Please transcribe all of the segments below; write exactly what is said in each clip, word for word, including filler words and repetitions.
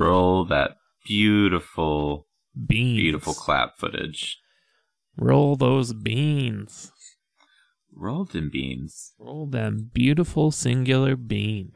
Roll that beautiful, beans. beautiful clap footage. Roll those beans. Roll them beans. Roll them beautiful singular beans.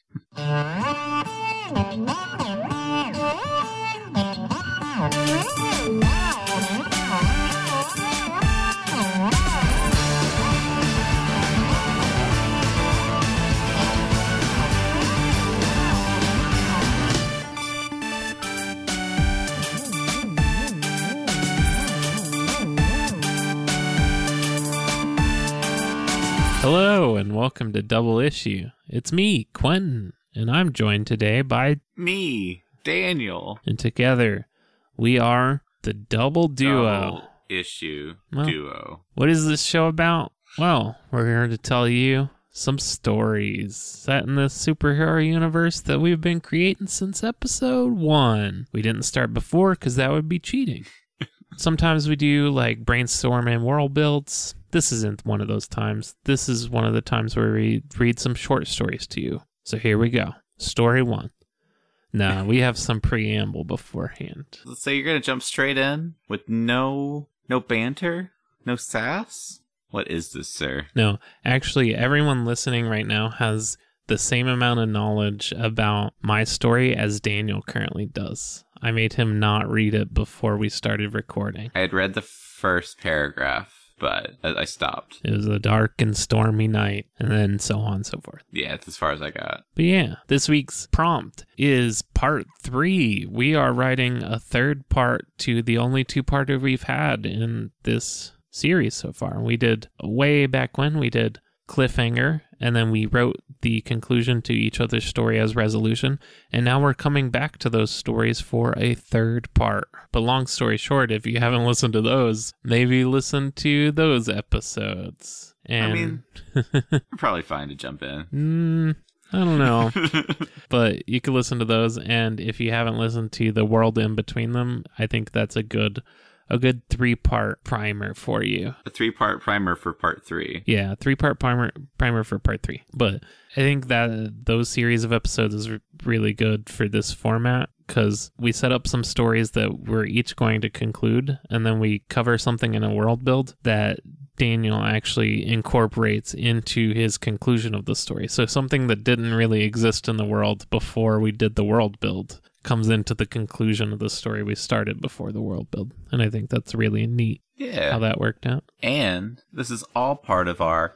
Hello, and welcome to Double Issue. It's me, Quentin, and I'm joined today by... Me, Daniel. And together, we are the Double Duo. Double Issue well, Duo. What is this show about? Well, we're here to tell you some stories set in this superhero universe that we've been creating since episode one. We didn't start before because that would be cheating. Sometimes we do like brainstorm and world builds. This isn't one of those times. This is one of the times where we read some short stories to you. So here we go. Story one. Nah, we have some preamble beforehand. So you're going to jump straight in with no no banter? No sass? What is this, sir? No, actually, everyone listening right now has the same amount of knowledge about my story as Daniel currently does. I made him not read it before we started recording. I had read the first paragraph, but I stopped. It was a dark and stormy night, and then so on and so forth. Yeah, it's as far as I got. But yeah, this week's prompt is part three. We are writing a third part to the only two-parter we've had in this series so far. We did, way back when, we did Cliffhanger, and then we wrote the conclusion to each other's story as resolution, and now we're coming back to those stories for a third part. But long story short, if you haven't listened to those, maybe listen to those episodes. And I mean, we're probably fine to jump in. Mm, I don't know. But you can listen to those, and if you haven't listened to the world in between them, I think that's a good a good three-part primer for you. A three-part primer for part three. Yeah, three-part primer primer for part three. But I think that those series of episodes is really good for this format because we set up some stories that we're each going to conclude, and then we cover something in a world build that Daniel actually incorporates into his conclusion of the story. So something that didn't really exist in the world before we did the world build comes into the conclusion of the story we started before the world build. And I think that's really neat. Yeah. How that worked out. And this is all part of our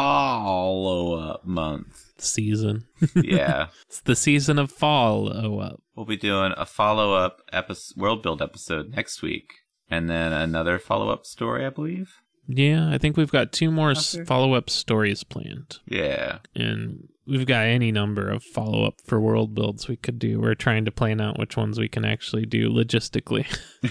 follow-up month. Season. Yeah. It's the season of follow-up. We'll be doing a follow-up episode, world build episode next week. And then another follow-up story, I believe. Yeah, I think we've got two more After? follow-up stories planned. Yeah. And we've got any number of follow-up for world builds we could do. We're trying to plan out which ones we can actually do logistically.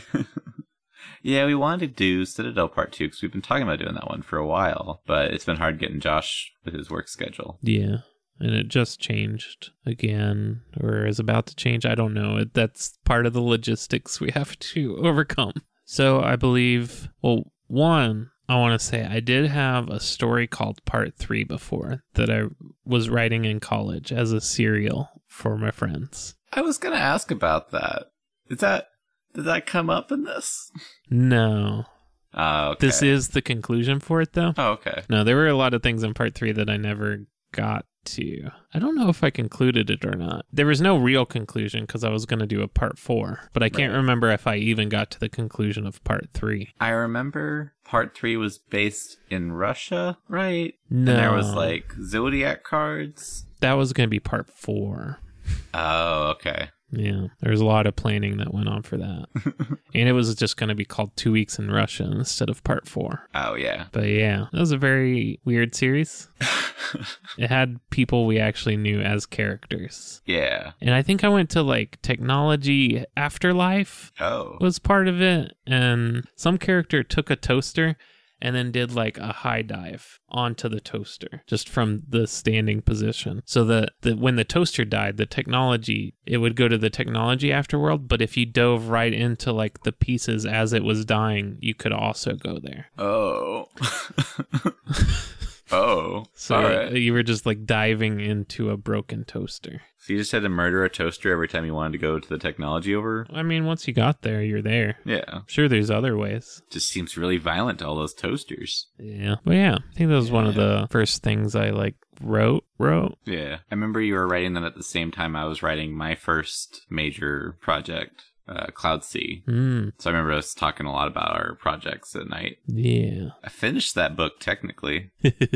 Yeah, we wanted to do Citadel Part two because we've been talking about doing that one for a while. But it's been hard getting Josh with his work schedule. Yeah, and it just changed again, or is about to change. I don't know. It, that's part of the logistics we have to overcome. So I believe, well, one... I want to say I did have a story called Part three before that I was writing in college as a serial for my friends. I was going to ask about that. Is that, did that come up in this? No. Oh, okay. This is the conclusion for it, though. Oh, okay. No, there were a lot of things in Part three that I never got to. I don't know if I concluded it or not. There was no real conclusion because I was going to do a Part four, but I can't Right. remember if I even got to the conclusion of Part three. I remember Part three was based in Russia, right? No. And there was like Zodiac cards. That was going to be Part four. Oh, okay. Yeah, there was a lot of planning that went on for that. And it was just going to be called Two Weeks in Russia instead of Part four. Oh, yeah. But yeah, that was a very weird series. It had people we actually knew as characters. Yeah. And I think I went to like Technology Afterlife Oh. was part of it. And some character took a toaster and then did like a high dive onto the toaster just from the standing position. So that the, when the toaster died, the technology, it would go to the technology afterworld. But if you dove right into like the pieces as it was dying, you could also go there. Oh. Oh, So all right. you were just like diving into a broken toaster. So you just had to murder a toaster every time you wanted to go to the technology over? I mean, once you got there, you're there. Yeah. Sure, there's other ways. Just seems really violent, all those toasters. Yeah. But yeah, I think that was one of the first things I like wrote, wrote. Yeah. I remember you were writing them at the same time I was writing my first major project, uh, Cloud Sea. Mm, So I remember us talking a lot about our projects at night. yeah. I finished that book, technically.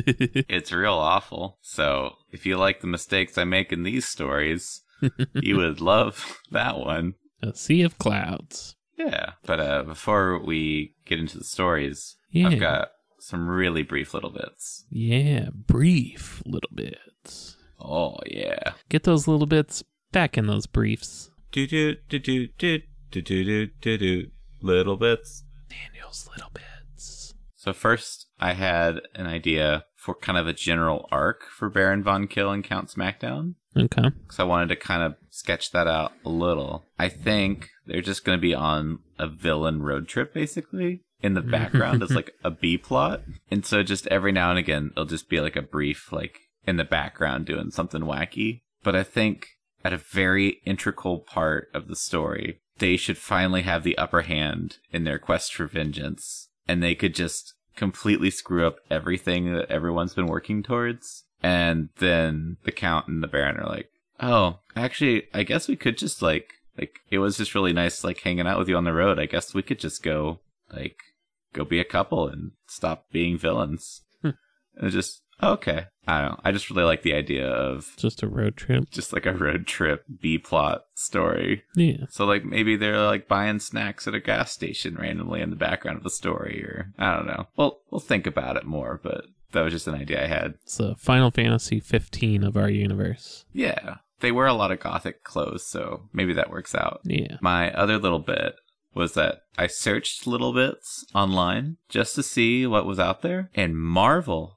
It's real awful. So if you like the mistakes I make in these stories, you would love that one. A sea of clouds. Yeah. But uh, before we get into the stories, Yeah. I've got some really brief little bits. Yeah, brief little bits. Oh, yeah. Get those little bits back in those briefs. Do do do do do do do do do do little bits. Daniel's little bits. So first, I had an idea for kind of a general arc for Baron Von Kill and Count Smackdown. Okay. Because I wanted to kind of sketch that out a little. I think they're just going to be on a villain road trip, basically. In the background is like a B plot. And so just every now and again, it'll just be like a brief, like in the background doing something wacky. But I think at a very integral part of the story, they should finally have the upper hand in their quest for vengeance. And they could just completely screw up everything that everyone's been working towards. And then the Count and the Baron are like, oh, actually, I guess we could just like, like, it was just really nice, like, hanging out with you on the road. I guess we could just go, like, go be a couple and stop being villains. And it's just, okay. I don't know. I just really like the idea of Just a road trip. just like a road trip B-plot story. Yeah. So, like, maybe they're, like, buying snacks at a gas station randomly in the background of the story, or I don't know. Well, we'll think about it more, but that was just an idea I had. It's the Final Fantasy fifteen of our universe. Yeah. They wear a lot of gothic clothes, so maybe that works out. Yeah. My other little bit was that I searched little bits online just to see what was out there, and Marvel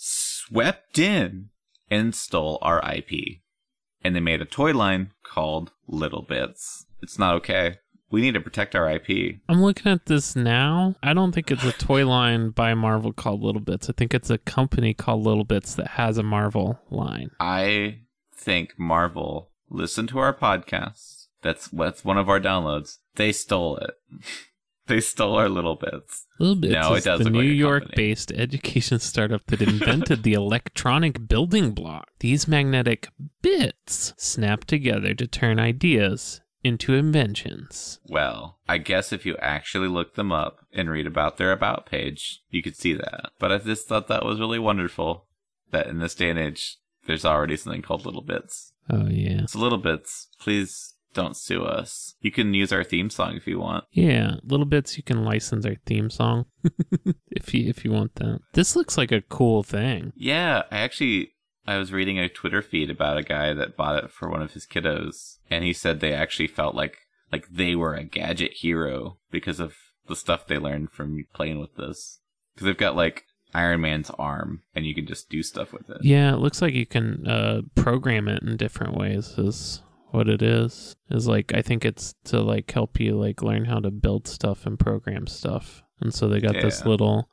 swept in and stole our I P. And they made a toy line called Little Bits. It's not okay. We need to protect our I P. I'm looking at this now. I don't think it's a toy line by Marvel called Little Bits. I think it's a company called Little Bits that has a Marvel line. I think Marvel listened to our podcast. That's, that's one of our downloads. They stole it. They stole our Little Bits. Little Bits No, it is does the look New like a York-based education startup that invented the electronic building block. These magnetic bits snap together to turn ideas into inventions. Well, I guess if you actually look them up and read about their About page, you could see that. But I just thought that was really wonderful that in this day and age, there's already something called Little Bits. Oh, yeah. So Little Bits, please don't sue us. You can use our theme song if you want. Yeah, Little Bits, you can license our theme song if you if you want that. This looks like a cool thing. Yeah, I actually, I was reading a Twitter feed about a guy that bought it for one of his kiddos, and he said they actually felt like like they were a gadget hero because of the stuff they learned from playing with this. Because they've got like Iron Man's arm, and you can just do stuff with it. Yeah, it looks like you can uh, program it in different ways is what it is. Is like, I think it's to like help you like learn how to build stuff and program stuff. And so they got this Yeah. little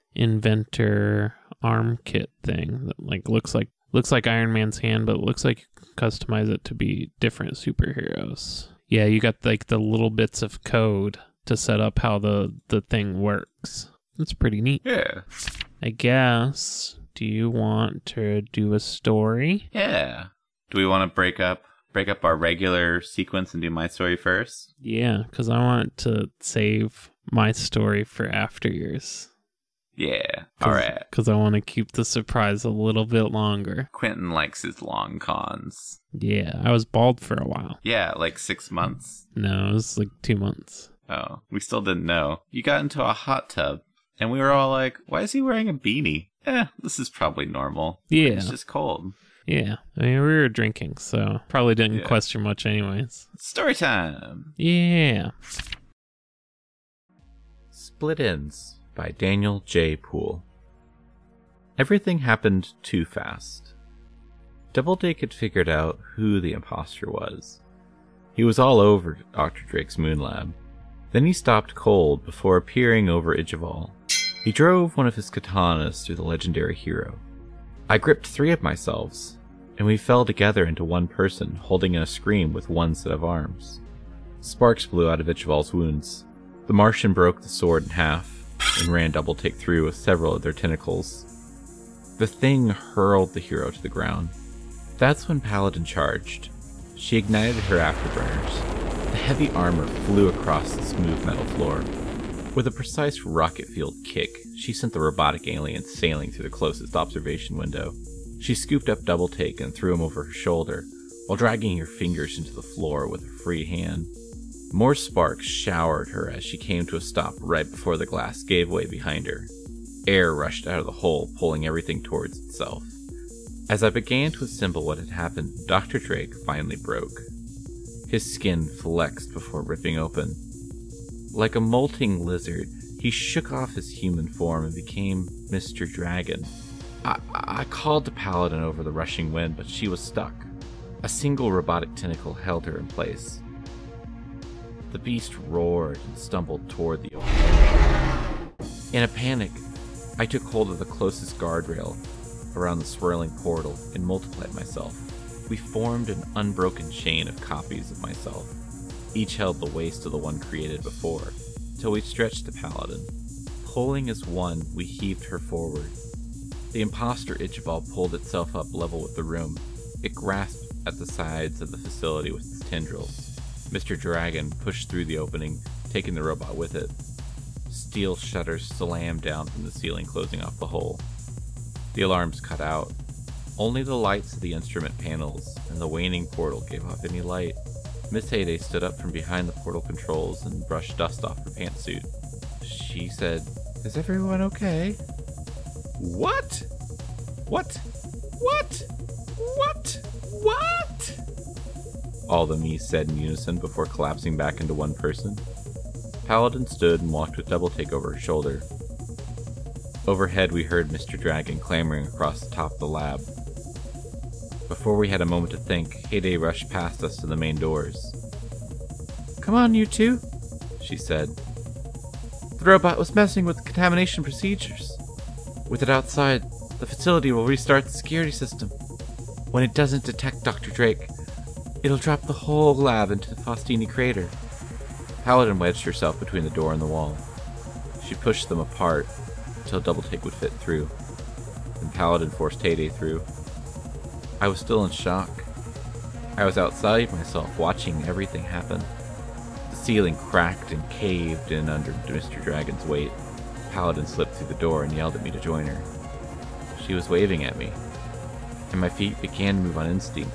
inventor arm kit thing that like looks like looks like Iron Man's hand, but it looks like you can customize it to be different superheroes. Yeah, you got like the little bits of code to set up how the, the thing works. That's pretty neat. Yeah. I guess. Do you want to do a story? Yeah. Do we want to break up break up our regular sequence and do my story first? Yeah, because I want to save my story for after yours. Yeah. All right. Because I want to keep the surprise a little bit longer. Quentin likes his long cons. Yeah, I was bald for a while. Yeah, like six months. No, it was like two months. Oh, we still didn't know. You got into a hot tub, and we were all like, why is he wearing a beanie? Eh, this is probably normal. Yeah. It's just cold. Yeah, I mean, we were drinking, so probably didn't Yeah. question much anyways. Story time. Yeah. Split Ends by Daniel J. Poole. Everything happened too fast. Doubleday had figured out who the imposter was. He was all over Doctor Drake's moon lab. Then he stopped cold before appearing over Ijaval. He drove one of his katanas through the legendary hero, I gripped three of myself, and we fell together into one person, holding in a scream with one set of arms. Sparks blew out of Ichival's wounds. The Martian broke the sword in half and ran Double Take through with several of their tentacles. The thing hurled the hero to the ground. That's when Paladin charged. She ignited her afterburners. The heavy armor flew across the smooth metal floor. With a precise rocket-fueled kick, she sent the robotic alien sailing through the closest observation window. She scooped up Double Take and threw him over her shoulder, while dragging her fingers into the floor with her free hand. More sparks showered her as she came to a stop right before the glass gave way behind her. Air rushed out of the hole, pulling everything towards itself. As I began to assemble what had happened, Doctor Drake finally broke. His skin flexed before ripping open. Like a molting lizard, he shook off his human form and became Mister Dragon. I, I called to Paladin over the rushing wind, but she was stuck. A single robotic tentacle held her in place. The beast roared and stumbled toward the open. In a panic, I took hold of the closest guardrail around the swirling portal and multiplied myself. We formed an unbroken chain of copies of myself. Each held the waist of the one created before, till we stretched the Paladin. Pulling as one, we heaved her forward. The imposter Ichival pulled itself up level with the room. It grasped at the sides of the facility with its tendrils. Mister Dragon pushed through the opening, taking the robot with it. Steel shutters slammed down from the ceiling, closing off the hole. The alarms cut out. Only the lights of the instrument panels and the waning portal gave off any light. Miss Heyday stood up from behind the portal controls and brushed dust off her pantsuit. She said, "Is everyone okay?" What? What? What? What? What? All the Mies said in unison before collapsing back into one person. Paladin stood and walked with Double Take over her shoulder. Overhead we heard Mister Dragon clamoring across the top of the lab. Before we had a moment to think, Heyday rushed past us to the main doors. "Come on, you two," she said. "The robot was messing with the contamination procedures. With it outside, the facility will restart the security system. When it doesn't detect Doctor Drake, it'll drop the whole lab into the Faustini crater." Paladin wedged herself between the door and the wall. She pushed them apart until Double Take would fit through. Then Paladin forced Heyday through. I was still in shock. I was outside myself, watching everything happen. The ceiling cracked and caved in under Mister Dragon's weight. Paladin slipped through the door and yelled at me to join her. She was waving at me, and my feet began to move on instinct.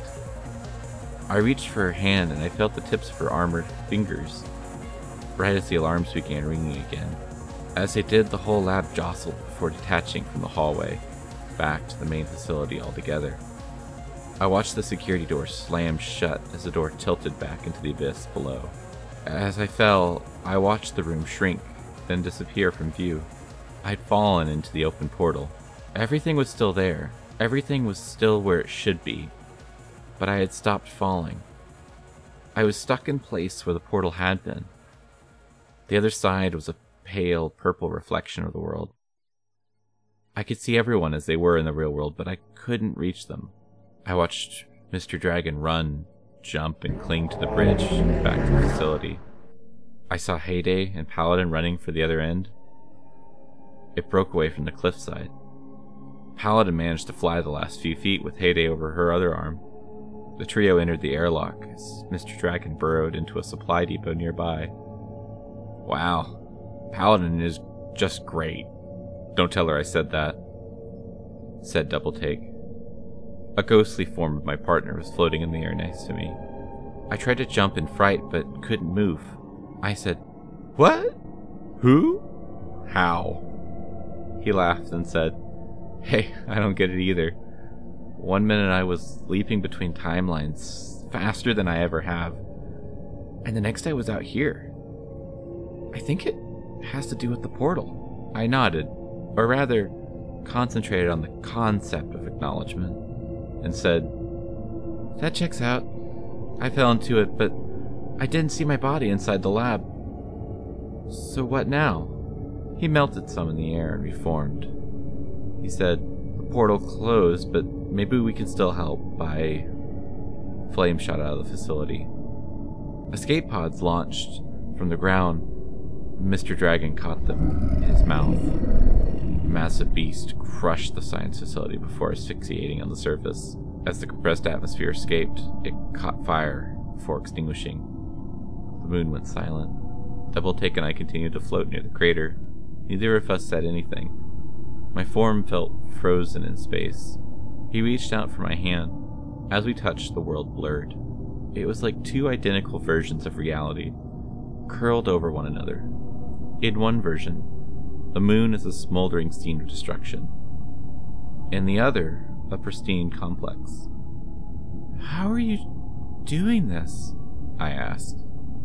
I reached for her hand, and I felt the tips of her armored fingers, right as the alarms began ringing again. As they did, the whole lab jostled before detaching from the hallway, back to the main facility altogether. I watched the security door slam shut as the door tilted back into the abyss below. As I fell, I watched the room shrink, then disappear from view. I'd fallen into the open portal. Everything was still there. Everything was still where it should be. But I had stopped falling. I was stuck in place where the portal had been. The other side was a pale purple reflection of the world. I could see everyone as they were in the real world, but I couldn't reach them. I watched Mister Dragon run, jump, and cling to the bridge back to the facility. I saw Heyday and Paladin running for the other end. It broke away from the cliffside. Paladin managed to fly the last few feet with Heyday over her other arm. The trio entered the airlock as Mister Dragon burrowed into a supply depot nearby. "Wow, Paladin is just great. Don't tell her I said that," said Double Take. A ghostly form of my partner was floating in the air next to me. I tried to jump in fright, but couldn't move. I said, "What? Who? How?" He laughed and said, "Hey, I don't get it either. One minute I was leaping between timelines, faster than I ever have, and the next I was out here. I think it has to do with the portal." I nodded, or rather, concentrated on the concept of acknowledgement, and said, "That checks out. I fell into it, but I didn't see my body inside the lab. So what now?" He melted some in the air and reformed. He said, "The portal closed, but maybe we can still help by... Flame shot out of the facility. Escape pods launched from the ground. Mister Dragon caught them in his mouth. A massive beast crushed the science facility before asphyxiating on the surface. As the compressed atmosphere escaped, it caught fire before extinguishing. The moon went silent. Double Take and I continued to float near the crater. Neither of us said anything. My form felt frozen in space. He reached out for my hand. As we touched, the world blurred. It was like two identical versions of reality, curled over one another. In one version, the moon is a smoldering scene of destruction. In the other, a pristine complex. "How are you doing this?" I asked.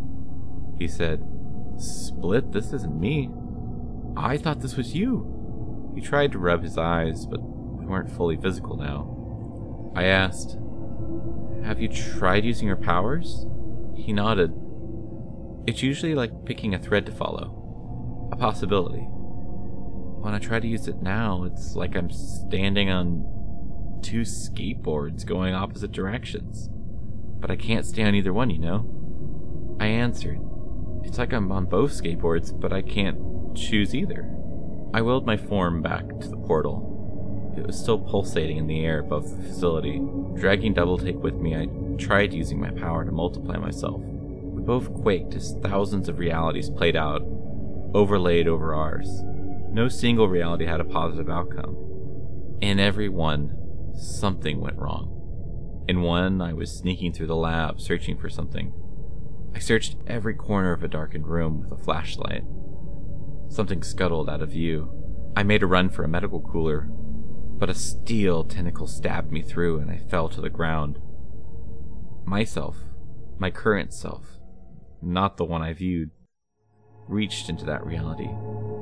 He said, "Split, this isn't me. I thought this was you." He tried to rub his eyes, but they weren't fully physical now. I asked, "Have you tried using your powers?" He nodded. "It's usually like picking a thread to follow. A possibility. When I try to use it now, it's like I'm standing on two skateboards going opposite directions. But I can't stay on either one, you know?" I answered, "It's like I'm on both skateboards, but I can't choose either." I willed my form back to the portal. It was still pulsating in the air above the facility. Dragging Double Take with me, I tried using my power to multiply myself. We both quaked as thousands of realities played out, overlaid over ours. No single reality had a positive outcome. In every one, something went wrong. In one, I was sneaking through the lab, searching for something. I searched every corner of a darkened room with a flashlight. Something scuttled out of view. I made a run for a medical cooler, but a steel tentacle stabbed me through and I fell to the ground. Myself, my current self, not the one I viewed, reached into that reality.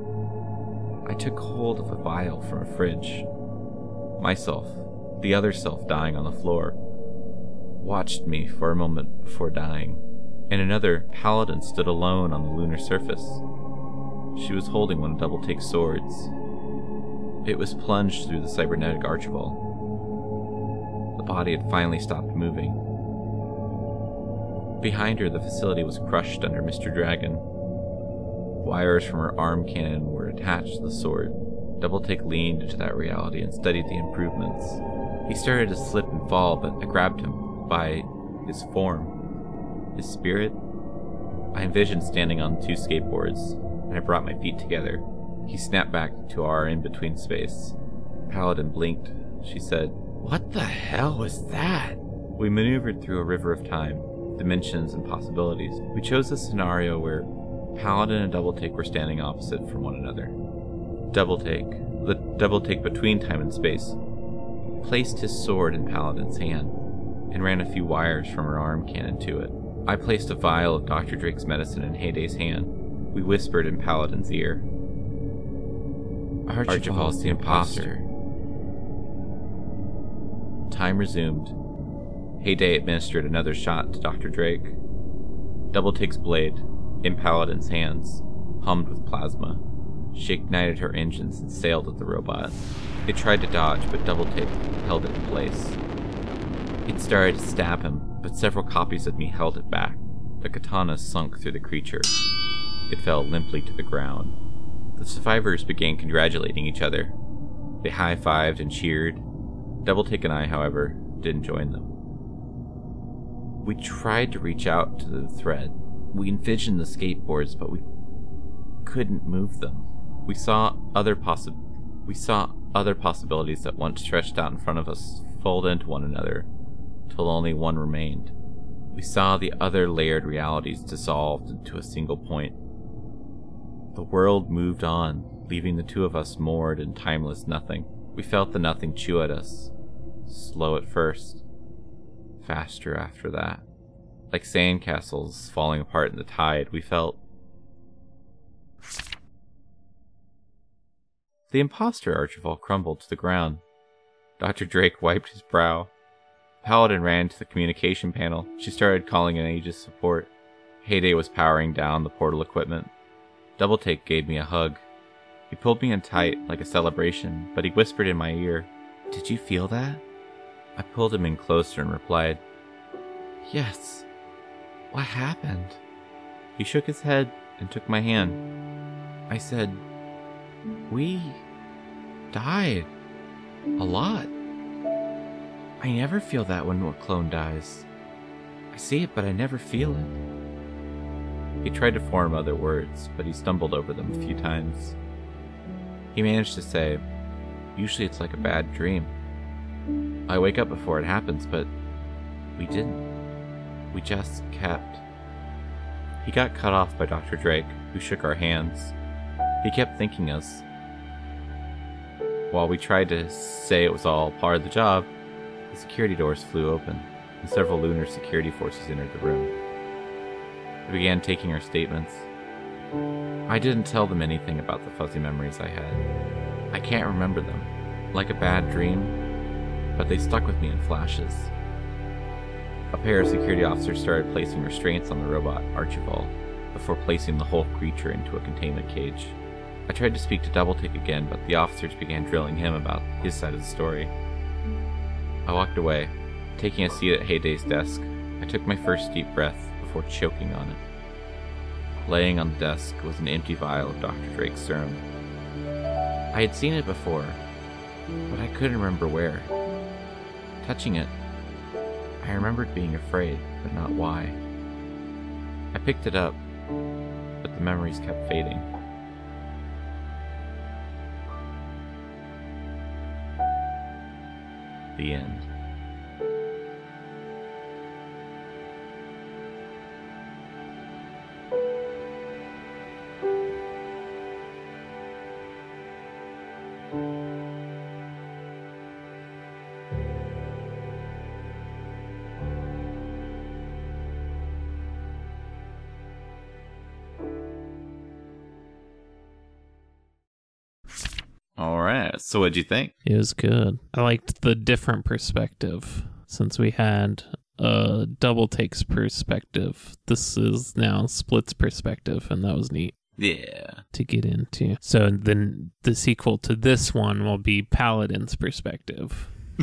I took hold of a vial from a fridge. Myself, the other self dying on the floor, watched me for a moment before dying. In another, Paladin stood alone on the lunar surface. She was holding one of Double Take's swords. It was plunged through the cybernetic archibald. The body had finally stopped moving. Behind her, the facility was crushed under Mister Dragon. Wires from her arm cannon were attached to the sword. Double Take leaned into that reality and studied the improvements. He started to slip and fall, but I grabbed him by his form, his spirit. I envisioned standing on two skateboards, and I brought my feet together. He snapped back to our in-between space. Paladin blinked. She said, "What the hell was that?" We maneuvered through a river of time, dimensions, and possibilities. We chose a scenario where Paladin and Double Take were standing opposite from one another. Double Take, the Double Take between time and space, placed his sword in Paladin's hand and ran a few wires from her arm cannon to it. I placed a vial of Doctor Drake's medicine in Hayday's hand. We whispered in Paladin's ear, "Archibald's the imposter." Time resumed. Hayday administered another shot to Doctor Drake. Double Take's blade, in Paladin's hands, hummed with plasma. She ignited her engines and sailed at the robot. It tried to dodge, but Double Take held it in place. It started to stab him, but several copies of me held it back. The katana sunk through the creature. It fell limply to the ground. The survivors began congratulating each other. They high-fived and cheered. Double Take and I, however, didn't join them. We tried to reach out to the thread. We envisioned the skateboards, but we couldn't move them. We saw other possi- we saw other possibilities that once stretched out in front of us fold into one another, till only one remained. We saw the other layered realities dissolved into a single point. The world moved on, leaving the two of us moored in timeless nothing. We felt the nothing chew at us, slow at first, faster after that. Like sandcastles falling apart in the tide, we felt... The imposter Archibald crumbled to the ground. Doctor Drake wiped his brow. Paladin ran to the communication panel. She started calling in Aegis support. Hayday was powering down the portal equipment. Double Take gave me a hug. He pulled me in tight like a celebration, but he whispered in my ear, Did you feel that? I pulled him in closer and replied, Yes. What happened? He shook his head and took my hand. I said, We died. A lot. I never feel that when a clone dies. I see it, but I never feel it. He tried to form other words, but he stumbled over them a few times. He managed to say, Usually it's like a bad dream. I wake up before it happens, but we didn't. We just kept. He got cut off by Doctor Drake, who shook our hands. He kept thanking us. While we tried to say it was all part of the job, the security doors flew open, and several lunar security forces entered the room. They began taking our statements. I didn't tell them anything about the fuzzy memories I had. I can't remember them, like a bad dream, but they stuck with me in flashes. A pair of security officers started placing restraints on the robot Archibald before placing the whole creature into a containment cage. I tried to speak to Doubletick again, but the officers began drilling him about his side of the story. I walked away. Taking a seat at Hayday's desk, I took my first deep breath before choking on it. Laying on the desk was an empty vial of Doctor Drake's serum. I had seen it before, but I couldn't remember where. Touching it, I remembered being afraid, but not why. I picked it up, but the memories kept fading. The end. All right. So what'd you think? It was good. I liked the different perspective. Since we had a double takes perspective, this is now Split's perspective, and that was neat. Yeah. To get into. So then the sequel to this one will be Paladin's perspective.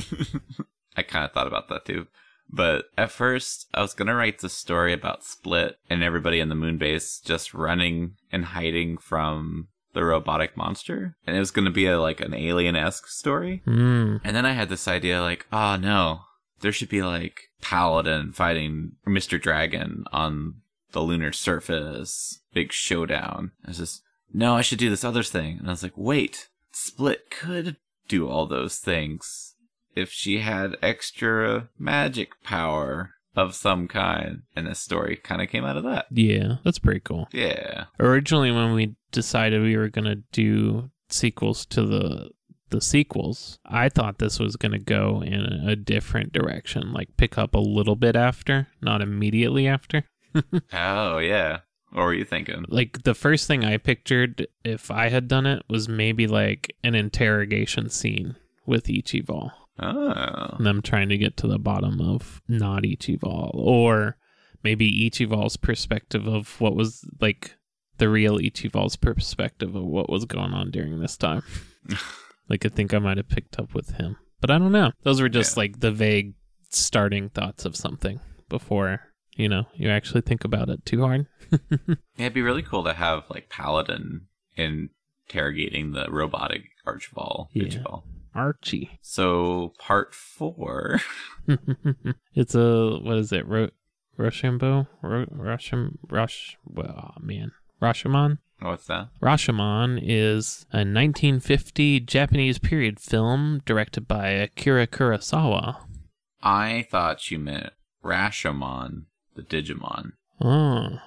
I kind of thought about that too. But at first, I was going to write the story about Split and everybody in the moon base just running and hiding from the robotic monster. And it was going to be a, like an alien-esque story. Mm. And then I had this idea like, oh no, there should be like Paladin fighting Mister Dragon on the lunar surface. Big showdown. I was just, no, I should do this other thing. And I was like, wait, Split could do all those things if she had extra magic power of some kind. And this story kind of came out of that. Yeah, that's pretty cool. Yeah. Originally, when we decided we were going to do sequels to the the sequels, I thought this was going to go in a different direction, like pick up a little bit after, not immediately after. Oh, yeah. What were you thinking? Like, the first thing I pictured, if I had done it, was maybe like an interrogation scene with Ichibal. Oh. Them trying to get to the bottom of not Ichibal. Or maybe Ichibal's perspective of what was, like, the real Ichibal's perspective of what was going on during this time. Like, I think I might have picked up with him. But I don't know. Those were just, yeah. like, the vague starting thoughts of something before, you know, you actually think about it too hard. Yeah, it'd be really cool to have, like, Paladin interrogating the robotic Archibald. Yeah. Archibald. Archie. So, part four. It's a, what is it? Ro- Rochambeau? Ro- Rosham, Rosh, well, oh, man. Rashomon? What's that? Rashomon is a nineteen fifty Japanese period film directed by Akira Kurosawa. I thought you meant Rashomon, the Digimon. Oh.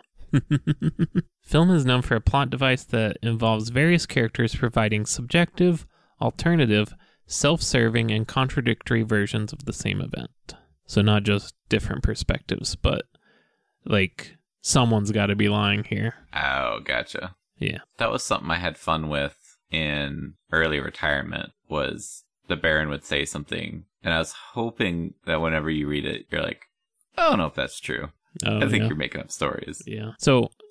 Film is known for a plot device that involves various characters providing subjective, alternative, self-serving, and contradictory versions of the same event. So not just different perspectives, but like someone's got to be lying here. Oh, gotcha. Yeah. That was something I had fun with in early retirement, was the Baron would say something, and I was hoping that whenever you read it, you're like, I don't know if that's true. Oh, I think yeah. you're making up stories. Yeah. So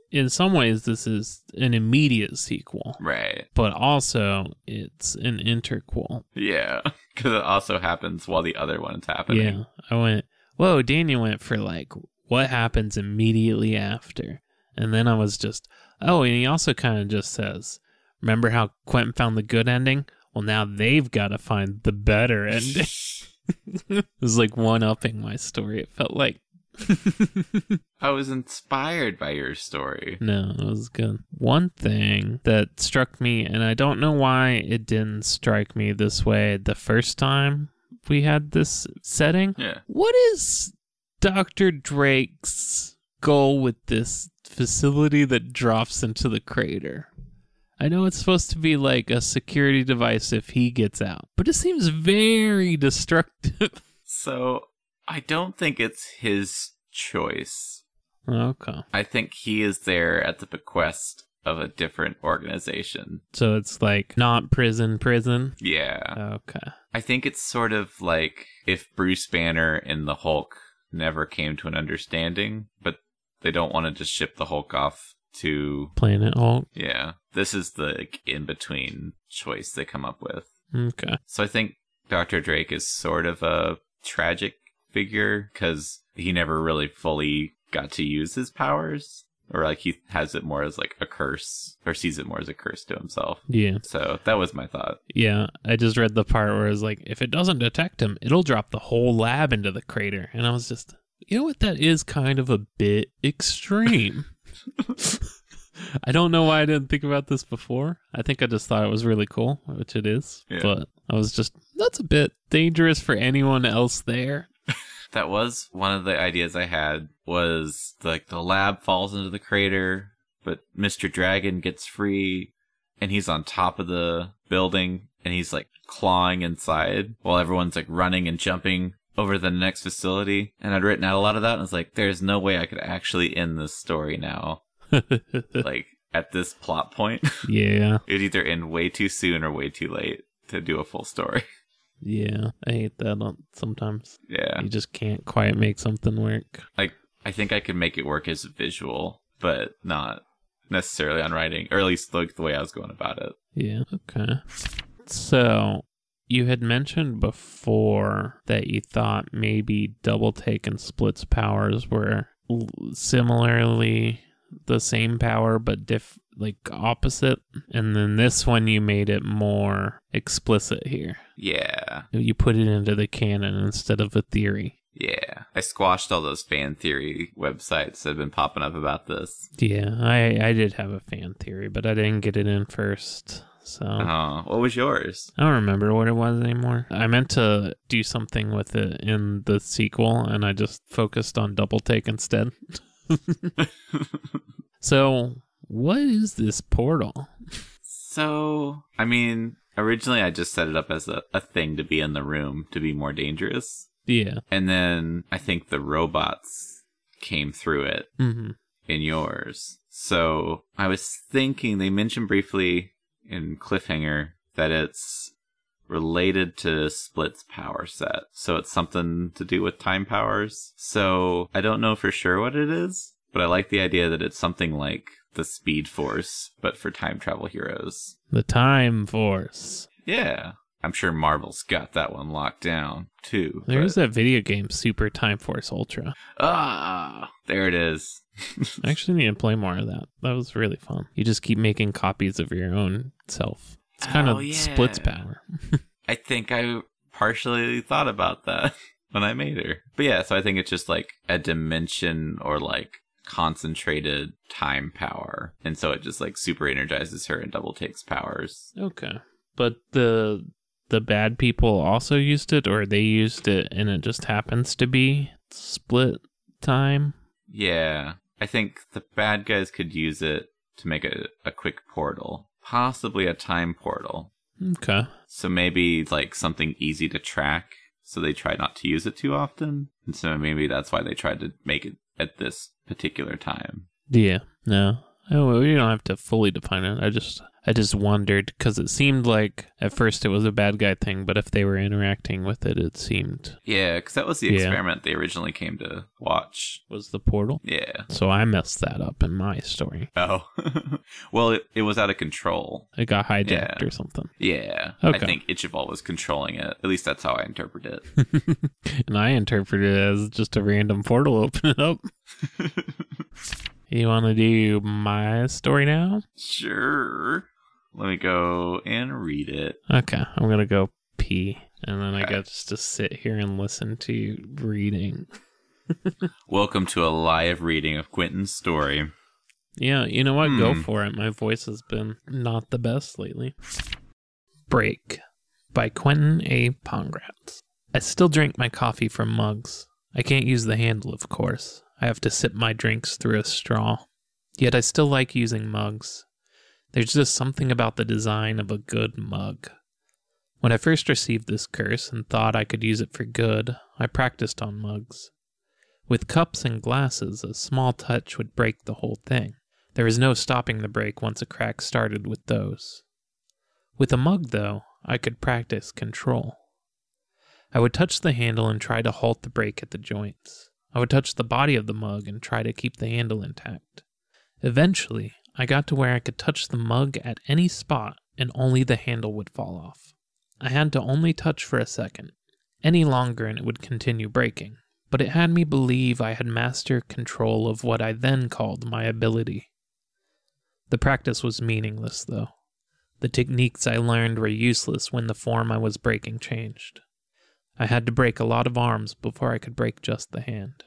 in some ways, this is an immediate sequel. Right. But also, it's an interquel. Yeah. Because it also happens while the other one's happening. Yeah. I went, whoa, Daniel went for like, what happens immediately after? And then I was just, oh, and he also kind of just says, remember how Quentin found the good ending? Well, now they've got to find the better ending. It was like one-upping my story, it felt like. I was inspired by your story. No, it was good. One thing that struck me, and I don't know why it didn't strike me this way the first time we had this setting. Yeah. What is Doctor Drake's goal with this facility that drops into the crater? I know it's supposed to be like a security device if he gets out, but it seems very destructive. So, I don't think it's his choice. Okay. I think he is there at the bequest of a different organization. So it's like not prison, prison? Yeah. Okay. I think it's sort of like if Bruce Banner and the Hulk never came to an understanding, but they don't want to just ship the Hulk off to Planet Hulk? Yeah. This is the like, in-between choice they come up with. Okay. So I think Doctor Drake is sort of a tragic figure because he never really fully got to use his powers, or like he has it more as like a curse, or sees it more as a curse to himself. Yeah. So that was my thought. Yeah, I just read the part where it was like, if it doesn't detect him, it'll drop the whole lab into the crater. And I was just, you know what, that is kind of a bit extreme. I don't know why I didn't think about this before. I think I just thought it was really cool, which it is. Yeah. But I was just, that's a bit dangerous for anyone else there. That was one of the ideas I had, was like the lab falls into the crater, but Mister Dragon gets free and he's on top of the building and he's like clawing inside while everyone's like running and jumping over to the next facility. And I'd written out a lot of that and I was like, there's no way I could actually end this story now. Like at this plot point. Yeah. It'd either end way too soon or way too late to do a full story. Yeah, I hate that sometimes. Yeah. You just can't quite make something work. Like, I think I could make it work as a visual, but not necessarily on writing, or at least like the way I was going about it. Yeah, okay. So, you had mentioned before that you thought maybe Double Take and Split's powers were l- similarly the same power, but diff like opposite. And then this one you made it more explicit here. Yeah. You put it into the canon instead of a theory. Yeah. I squashed all those fan theory websites that have been popping up about this. Yeah, I, I did have a fan theory, but I didn't get it in first. So Oh, what was yours? I don't remember what it was anymore. I meant to do something with it in the sequel, and I just focused on Double Take instead. So, what is this portal? So, I mean, originally I just set it up as a, a thing to be in the room to be more dangerous. Yeah. And then I think the robots came through it mm-hmm. in yours. So, I was thinking, they mentioned briefly in Cliffhanger that it's related to Split's power set. So it's something to do with time powers. So I don't know for sure what it is, but I like the idea that it's something like the Speed Force, but for time travel heroes. The Time Force. Yeah. I'm sure Marvel's got that one locked down, too. There's but... that video game, Super Time Force Ultra. Ah, there it is. I actually need to play more of that. That was really fun. You just keep making copies of your own self. It's kind oh, of yeah. Split's power. I think I partially thought about that when I made her. But yeah, so I think it's just like a dimension or like concentrated time power. And so it just like super energizes her and double takes powers. Okay. But the the bad people also used it, or they used it and it just happens to be split time? Yeah. I think the bad guys could use it to make a, a quick portal. Possibly a time portal. Okay. So maybe like something easy to track. So they try not to use it too often. And so maybe that's why they tried to make it at this particular time. Yeah. No. Oh, well, you don't have to fully define it. I just I just wondered, because it seemed like at first it was a bad guy thing, but if they were interacting with it, it seemed... Yeah, because that was the Yeah. experiment they originally came to watch. Was the portal? Yeah. So I messed that up in my story. Oh. Well, it, it was out of control. It got hijacked Yeah. or something. Yeah. Okay. I think Ichival was controlling it. At least that's how I interpret it. And I interpret it as just a random portal opening up. You want to do my story now? Sure. Let me go and read it. Okay, I'm going to go pee. And then I Okay. get just to sit here and listen to you reading. Welcome to a live reading of Quentin's story. Yeah, you know what? Go Hmm. for it. My voice has been not the best lately. Break by Quentin A. Pongratz. I still drink my coffee from mugs. I can't use the handle, of course. I have to sip my drinks through a straw. Yet I still like using mugs. There's just something about the design of a good mug. When I first received this curse and thought I could use it for good, I practiced on mugs. With cups and glasses, a small touch would break the whole thing. There was no stopping the break once a crack started with those. With a mug, though, I could practice control. I would touch the handle and try to halt the break at the joints. I would touch the body of the mug and try to keep the handle intact. Eventually, I got to where I could touch the mug at any spot and only the handle would fall off. I had to only touch for a second. Any longer and it would continue breaking, but it had me believe I had mastered control of what I then called my ability. The practice was meaningless, though. The techniques I learned were useless when the form I was breaking changed. I had to break a lot of arms before I could break just the hand.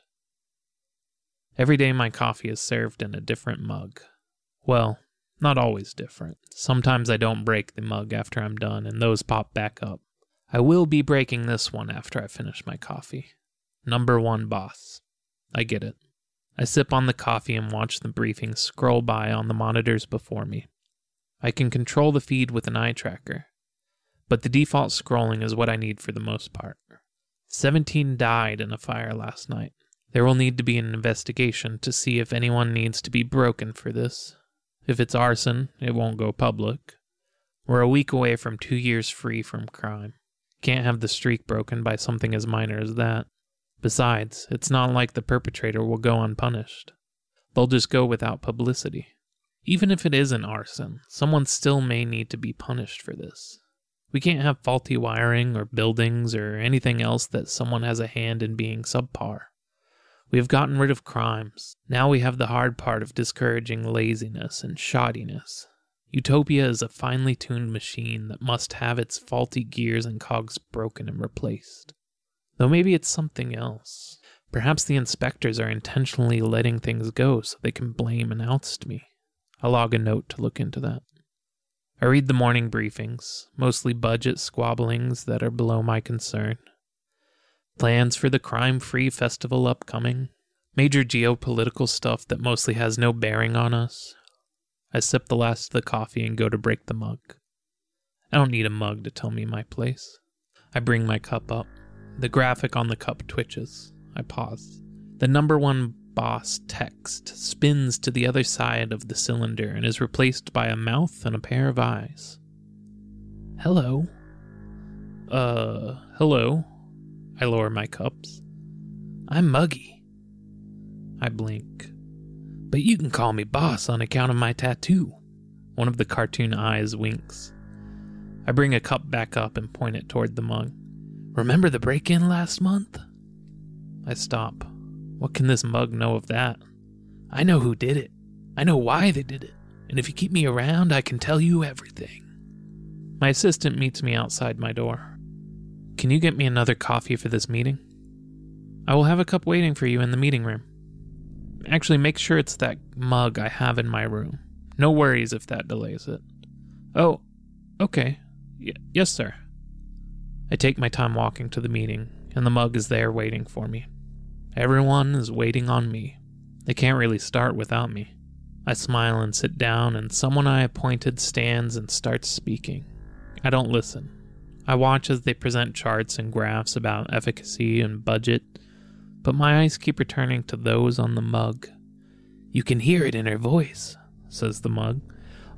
Every day my coffee is served in a different mug. Well, not always different. Sometimes I don't break the mug after I'm done, and those pop back up. I will be breaking this one after I finish my coffee. Number one boss. I get it. I sip on the coffee and watch the briefings scroll by on the monitors before me. I can control the feed with an eye tracker, but the default scrolling is what I need for the most part. Seventeen died in a fire last night. There will need to be an investigation to see if anyone needs to be broken for this. If it's arson, it won't go public. We're a week away from two years free from crime. Can't have the streak broken by something as minor as that. Besides, it's not like the perpetrator will go unpunished. They'll just go without publicity. Even if it isn't arson, someone still may need to be punished for this. We can't have faulty wiring or buildings or anything else that someone has a hand in being subpar. We have gotten rid of crimes. Now we have the hard part of discouraging laziness and shoddiness. Utopia is a finely tuned machine that must have its faulty gears and cogs broken and replaced. Though maybe it's something else. Perhaps the inspectors are intentionally letting things go so they can blame and oust me. I'll log a note to look into that. I read the morning briefings, mostly budget squabblings that are below my concern. Plans for the crime-free festival upcoming. Major geopolitical stuff that mostly has no bearing on us. I sip the last of the coffee and go to break the mug. I don't need a mug to tell me my place. I bring my cup up. The graphic on the cup twitches. I pause. The number one boss text spins to the other side of the cylinder and is replaced by a mouth and a pair of eyes. Hello. Uh, hello. I lower my cups. I'm Muggy. I blink. But you can call me boss on account of my tattoo. One of the cartoon eyes winks. I bring a cup back up and point it toward the mug. Remember the break-in last month? I stop. What can this mug know of that? I know who did it. I know why they did it. And if you keep me around, I can tell you everything. My assistant meets me outside my door. Can you get me another coffee for this meeting? I will have a cup waiting for you in the meeting room. Actually, make sure it's that mug I have in my room. No worries if that delays it. Oh, okay. Y- yes, sir. I take my time walking to the meeting, and the mug is there waiting for me. Everyone is waiting on me. They can't really start without me. I smile and sit down, and someone I appointed stands and starts speaking. I don't listen. I watch as they present charts and graphs about efficacy and budget, but my eyes keep returning to those on the mug. You can hear it in her voice, says the mug.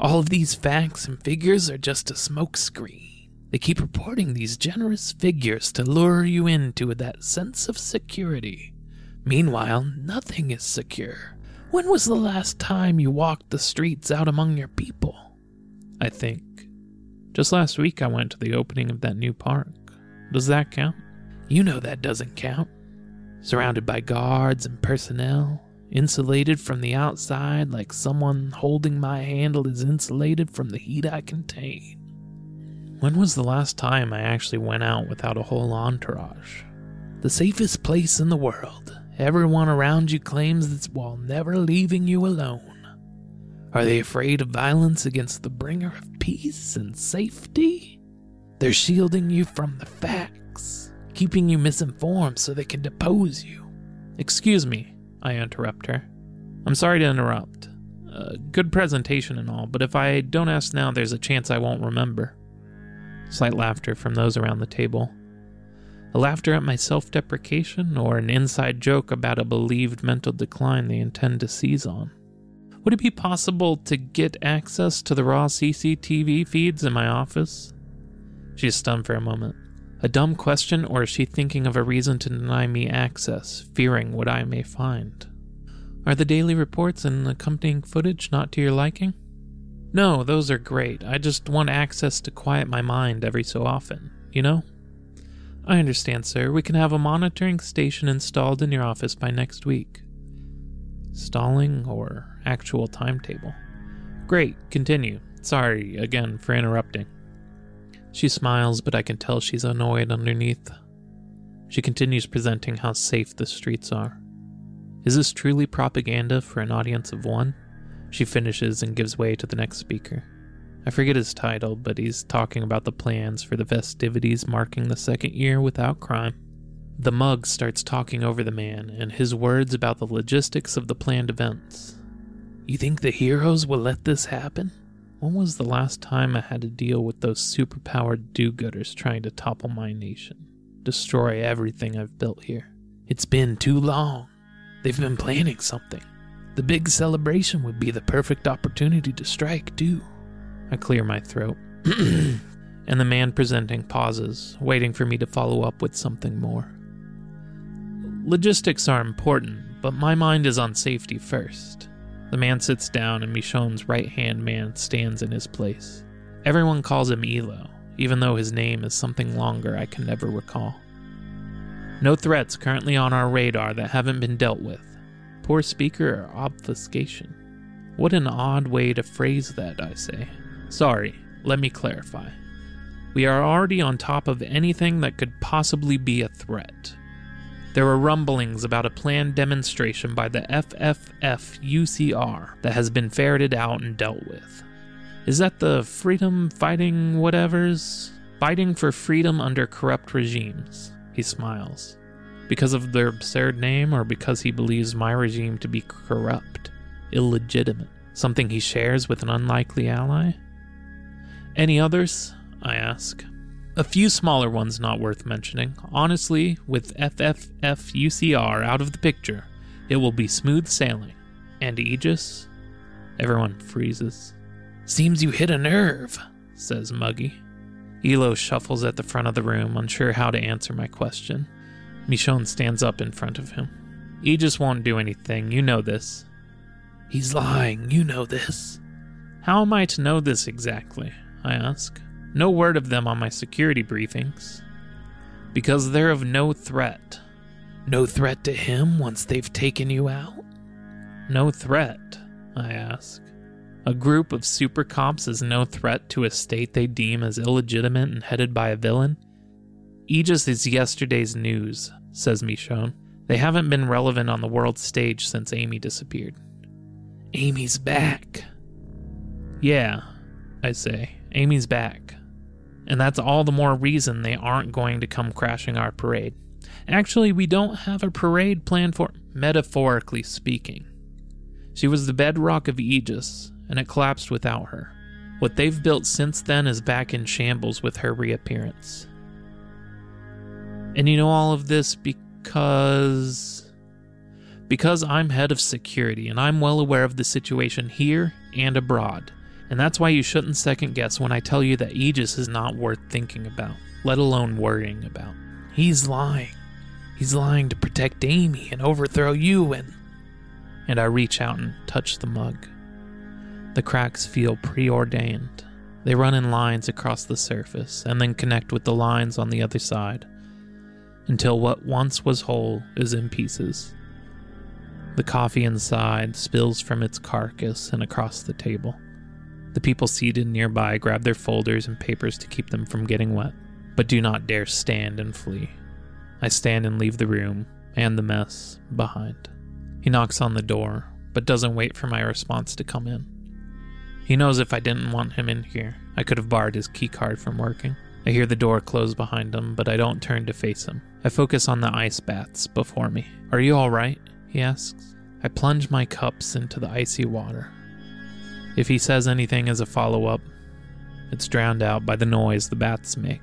All of these facts and figures are just a smokescreen. They keep reporting these generous figures to lure you into that sense of security. Meanwhile, nothing is secure. When was the last time you walked the streets out among your people? I think. Just last week I went to the opening of that new park. Does that count? You know that doesn't count. Surrounded by guards and personnel, insulated from the outside like someone holding my handle is insulated from the heat I contain. When was the last time I actually went out without a whole entourage? The safest place in the world. Everyone around you claims this while never leaving you alone. Are they afraid of violence against the bringer of peace and safety? They're shielding you from the facts, keeping you misinformed so they can depose you. Excuse me, I interrupt her. I'm sorry to interrupt. Uh, good presentation and all, but if I don't ask now, there's a chance I won't remember. Slight laughter from those around the table. A laughter at my self-deprecation, or an inside joke about a believed mental decline they intend to seize on. Would it be possible to get access to the raw C C T V feeds in my office? She is stunned for a moment. A dumb question, or is she thinking of a reason to deny me access, fearing what I may find? Are the daily reports and accompanying footage not to your liking? No, those are great. I just want access to quiet my mind every so often, you know? I understand, sir. We can have a monitoring station installed in your office by next week. Stalling or actual timetable? Great, continue. Sorry again for interrupting. She smiles, but I can tell she's annoyed underneath. She continues presenting how safe the streets are. Is this truly propaganda for an audience of one? She finishes and gives way to the next speaker. I forget his title, but he's talking about the plans for the festivities marking the second year without crime. The mug starts talking over the man, and his words about the logistics of the planned events. You think the heroes will let this happen? When was the last time I had to deal with those superpowered do-gooders trying to topple my nation, destroy everything I've built here? It's been too long. They've been planning something. The big celebration would be the perfect opportunity to strike, too. I clear my throat. And the man presenting pauses, waiting for me to follow up with something more. Logistics are important, but my mind is on safety first. The man sits down and Michonne's right-hand man stands in his place. Everyone calls him Elo, even though his name is something longer I can never recall. No threats currently on our radar that haven't been dealt with. Poor speaker or obfuscation. What an odd way to phrase that, I say. Sorry, let me clarify. We are already on top of anything that could possibly be a threat. There are rumblings about a planned demonstration by the F F F U C R that has been ferreted out and dealt with. Is that the freedom fighting whatevers? Fighting for freedom under corrupt regimes. He smiles. Because of their absurd name, or because he believes my regime to be corrupt, illegitimate, something he shares with an unlikely ally? Any others? I ask. A few smaller ones not worth mentioning. Honestly, with F F F U C R out of the picture, it will be smooth sailing. And Aegis? Everyone freezes. Seems you hit a nerve, says Muggy. Elo shuffles at the front of the room, unsure how to answer my question. Michonne stands up in front of him. Aegis won't do anything, you know this. He's lying, you know this. How am I to know this exactly? I ask. No word of them on my security briefings. Because they're of no threat. No threat to him once they've taken you out? No threat, I ask. A group of super cops is no threat to a state they deem as illegitimate and headed by a villain? Aegis is yesterday's news, says Michonne. They haven't been relevant on the world stage since Amy disappeared. Amy's back. Yeah, I say. Amy's back. And that's all the more reason they aren't going to come crashing our parade. Actually, we don't have a parade planned for, metaphorically speaking. She was the bedrock of Aegis, and it collapsed without her. What they've built since then is back in shambles with her reappearance. And you know all of this because... Because I'm head of security, and I'm well aware of the situation here and abroad. And that's why you shouldn't second guess when I tell you that Aegis is not worth thinking about, let alone worrying about. He's lying. He's lying to protect Amy and overthrow you and... And I reach out and touch the mug. The cracks feel preordained. They run in lines across the surface and then connect with the lines on the other side, until what once was whole is in pieces. The coffee inside spills from its carcass and across the table. The people seated nearby grab their folders and papers to keep them from getting wet, but do not dare stand and flee. I stand and leave the room, and the mess, behind. He knocks on the door, but doesn't wait for my response to come in. He knows if I didn't want him in here, I could have barred his keycard from working. I hear the door close behind him, but I don't turn to face him. I focus on the ice baths before me. "Are you all right?" he asks. I plunge my cups into the icy water. If he says anything as a follow-up, it's drowned out by the noise the baths make.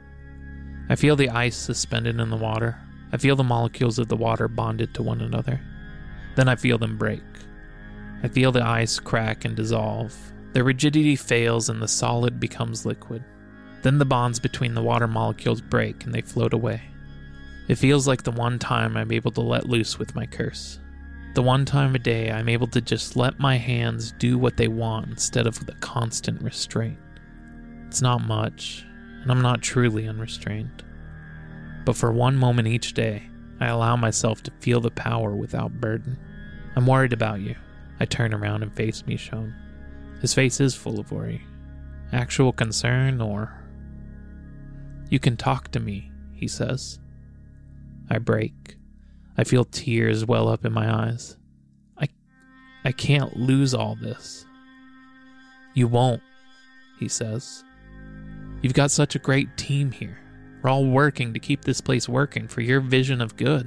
I feel the ice suspended in the water. I feel the molecules of the water bonded to one another. Then I feel them break. I feel the ice crack and dissolve. Their rigidity fails and the solid becomes liquid. Then the bonds between the water molecules break and they float away. It feels like the one time I'm able to let loose with my curse. The one time a day I'm able to just let my hands do what they want instead of the constant restraint. It's not much, and I'm not truly unrestrained. But for one moment each day, I allow myself to feel the power without burden. "I'm worried about you." I turn around and face Michonne. His face is full of worry. Actual concern, or... "You can talk to me," he says. I break. I feel tears well up in my eyes. I, I can't lose all this. "You won't," he says. "You've got such a great team here. We're all working to keep this place working for your vision of good."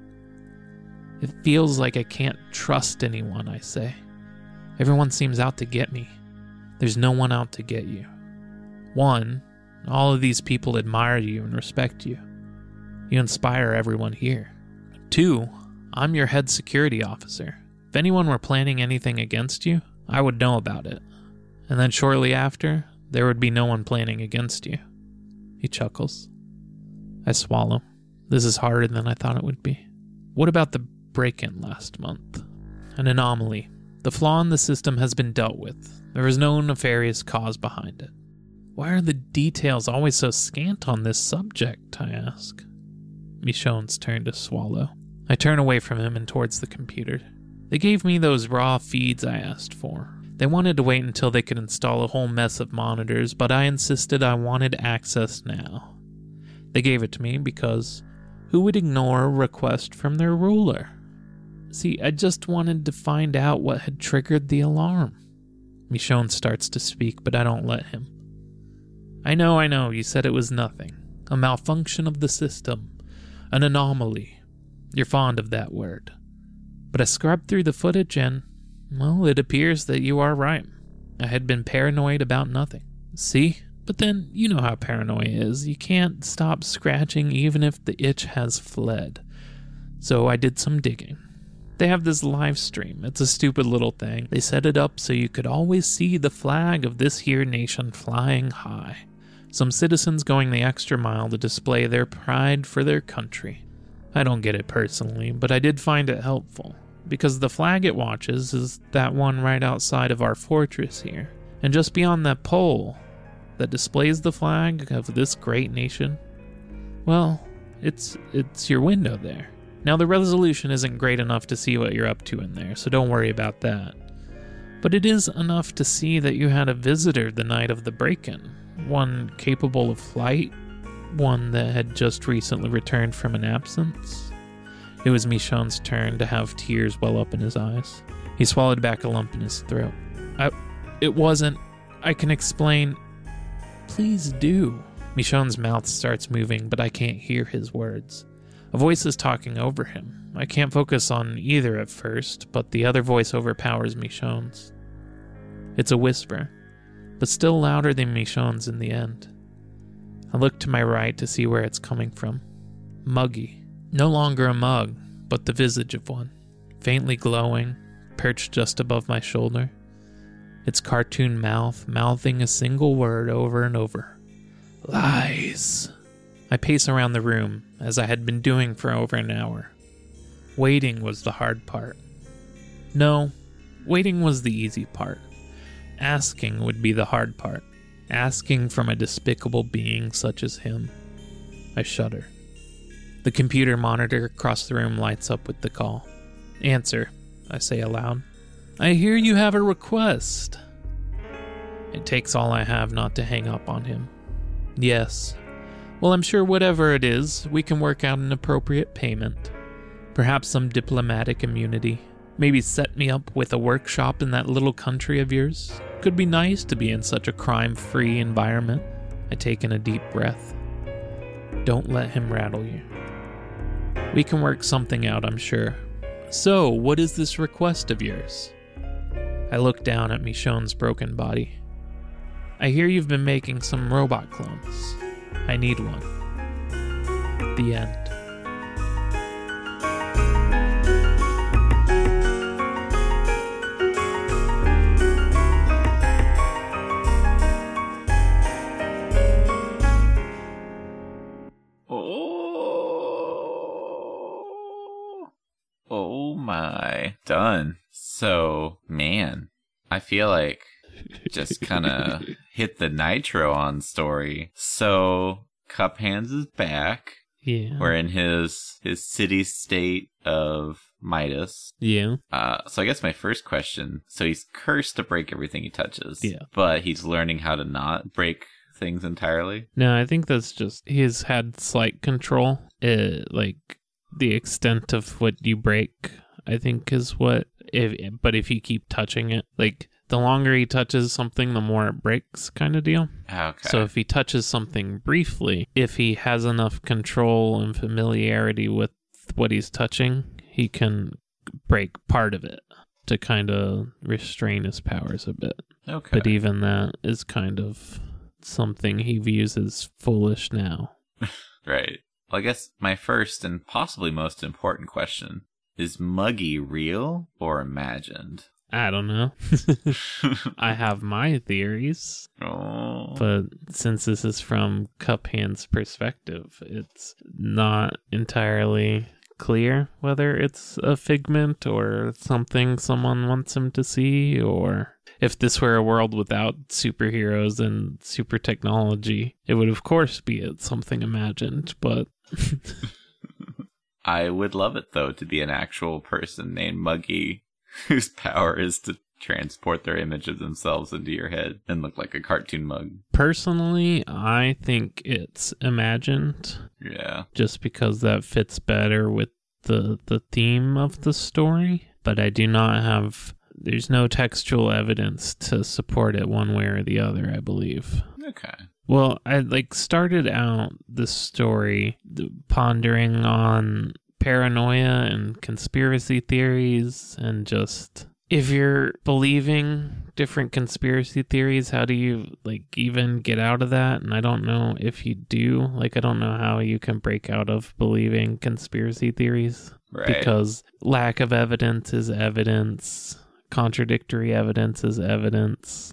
It feels like I can't trust anyone, I say. Everyone seems out to get me. There's no one out to get you. One, all of these people admire you and respect you. You inspire everyone here. Two, I'm your head security officer. If anyone were planning anything against you, I would know about it. And then shortly after, there would be no one planning against you. He chuckles. I swallow. This is harder than I thought it would be. What about the break-in last month? An anomaly. The flaw in the system has been dealt with. There is no nefarious cause behind it. Why are the details always so scant on this subject, I ask. Michonne's turn to swallow. I turn away from him and towards the computer. They gave me those raw feeds I asked for. They wanted to wait until they could install a whole mess of monitors, but I insisted I wanted access now. They gave it to me because who would ignore a request from their ruler? See, I just wanted to find out what had triggered the alarm. Michonne starts to speak, but I don't let him. I know, I know, you said it was nothing. A malfunction of the system. An anomaly. You're fond of that word. But I scrubbed through the footage and, well, it appears that you are right. I had been paranoid about nothing. See? But then, you know how paranoia is. You can't stop scratching even if the itch has fled. So I did some digging. They have this live stream. It's a stupid little thing. They set it up so you could always see the flag of this here nation flying high. Some citizens going the extra mile to display their pride for their country. I don't get it personally, but I did find it helpful, because the flag it watches is that one right outside of our fortress here. And just beyond that pole that displays the flag of this great nation, well, it's it's your window there. Now, the resolution isn't great enough to see what you're up to in there, so don't worry about that. But it is enough to see that you had a visitor the night of the break-in. One capable of flight, one that had just recently returned from an absence. It was Michonne's turn to have tears well up in his eyes. He swallowed back a lump in his throat. I, it wasn't... I can explain... Please do. Michonne's mouth starts moving, but I can't hear his words. A voice is talking over him. I can't focus on either at first, but the other voice overpowers Michonne's. It's a whisper, but still louder than Michonne's in the end. I look to my right to see where it's coming from. Muggy. No longer a mug, but the visage of one. Faintly glowing, perched just above my shoulder. its cartoon mouth mouthing a single word over and over. Lies. I pace around the room, as I had been doing for over an hour. Waiting was the hard part. No, waiting was the easy part. Asking would be the hard part. Asking from a despicable being such as him. I shudder. The computer monitor across the room lights up with the call. Answer, I say aloud. I hear you have a request. It takes all I have not to hang up on him. Yes. Well, I'm sure whatever it is, we can work out an appropriate payment. Perhaps some diplomatic immunity. Maybe set me up with a workshop in that little country of yours. Could be nice to be in such a crime-free environment. I take in a deep breath. Don't let him rattle you. We can work something out, I'm sure. So, what is this request of yours? I look down at Michonne's broken body. I hear you've been making some robot clones. I need one. The end. Oh my. Done. So, man, I feel like just kind of hit the nitro on story. So, Cup Hands is back. Yeah. We're in his his city state of Midas. Yeah. Uh, so I guess my first question, so he's cursed to break everything he touches. Yeah. But he's learning how to not break things entirely. No, I think that's just, he's had slight control. Uh, like, the extent of what you break, I think, is what, if but if you keep touching it, like, the longer he touches something, the more it breaks, kind of deal. Okay. So if he touches something briefly, if he has enough control and familiarity with what he's touching, he can break part of it to kind of restrain his powers a bit. Okay. But even that is kind of something he views as foolish now. Right. Well, I guess my first and possibly most important question is Muggy real or imagined? I don't know. I have my theories. Oh. But since this is from Cup Hand's perspective, it's not entirely clear whether it's a figment or something someone wants him to see, or if this were a world without superheroes and super technology, it would of course be something imagined, but... I would love it, though, to be an actual person named Muggy whose power is to transport their image of themselves into your head and look like a cartoon mug. Personally, I think it's imagined. Yeah. Just because that fits better with the the theme of the story. But I do not have... There's no textual evidence to support it one way or the other, I believe. Okay. Well, I like started out the story pondering on paranoia and conspiracy theories, and just, if you're believing different conspiracy theories, how do you like even get out of that? And I don't know if you do. Like, I don't know how you can break out of believing conspiracy theories. Right. Because lack of evidence is evidence. Contradictory evidence is evidence.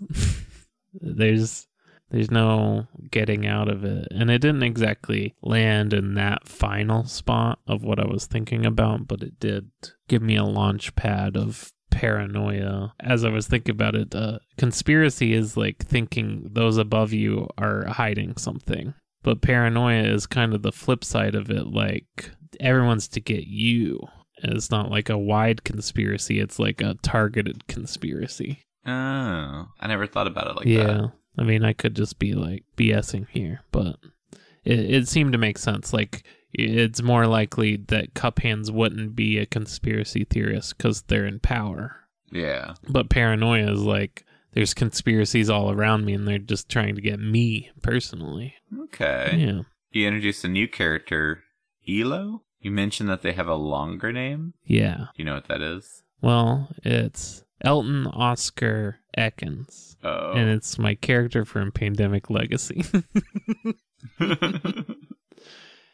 There's There's no getting out of it. And it didn't exactly land in that final spot of what I was thinking about, but it did give me a launch pad of paranoia. As I was thinking about it, uh, conspiracy is like thinking those above you are hiding something. But paranoia is kind of the flip side of it, like everyone's to get you. It's not like a wide conspiracy, it's like a targeted conspiracy. Oh, I never thought about it like yeah. that. I mean, I could just be like BSing here, but it, it seemed to make sense. Like, it's more likely that Cup Hands wouldn't be a conspiracy theorist because they're in power. Yeah. But paranoia is like, there's conspiracies all around me and they're just trying to get me personally. Okay. Yeah. You introduced a new character, Elo? You mentioned that they have a longer name? Yeah. Do you know what that is? Well, it's Elton Oscar Ekins. Oh. And it's my character from Pandemic Legacy.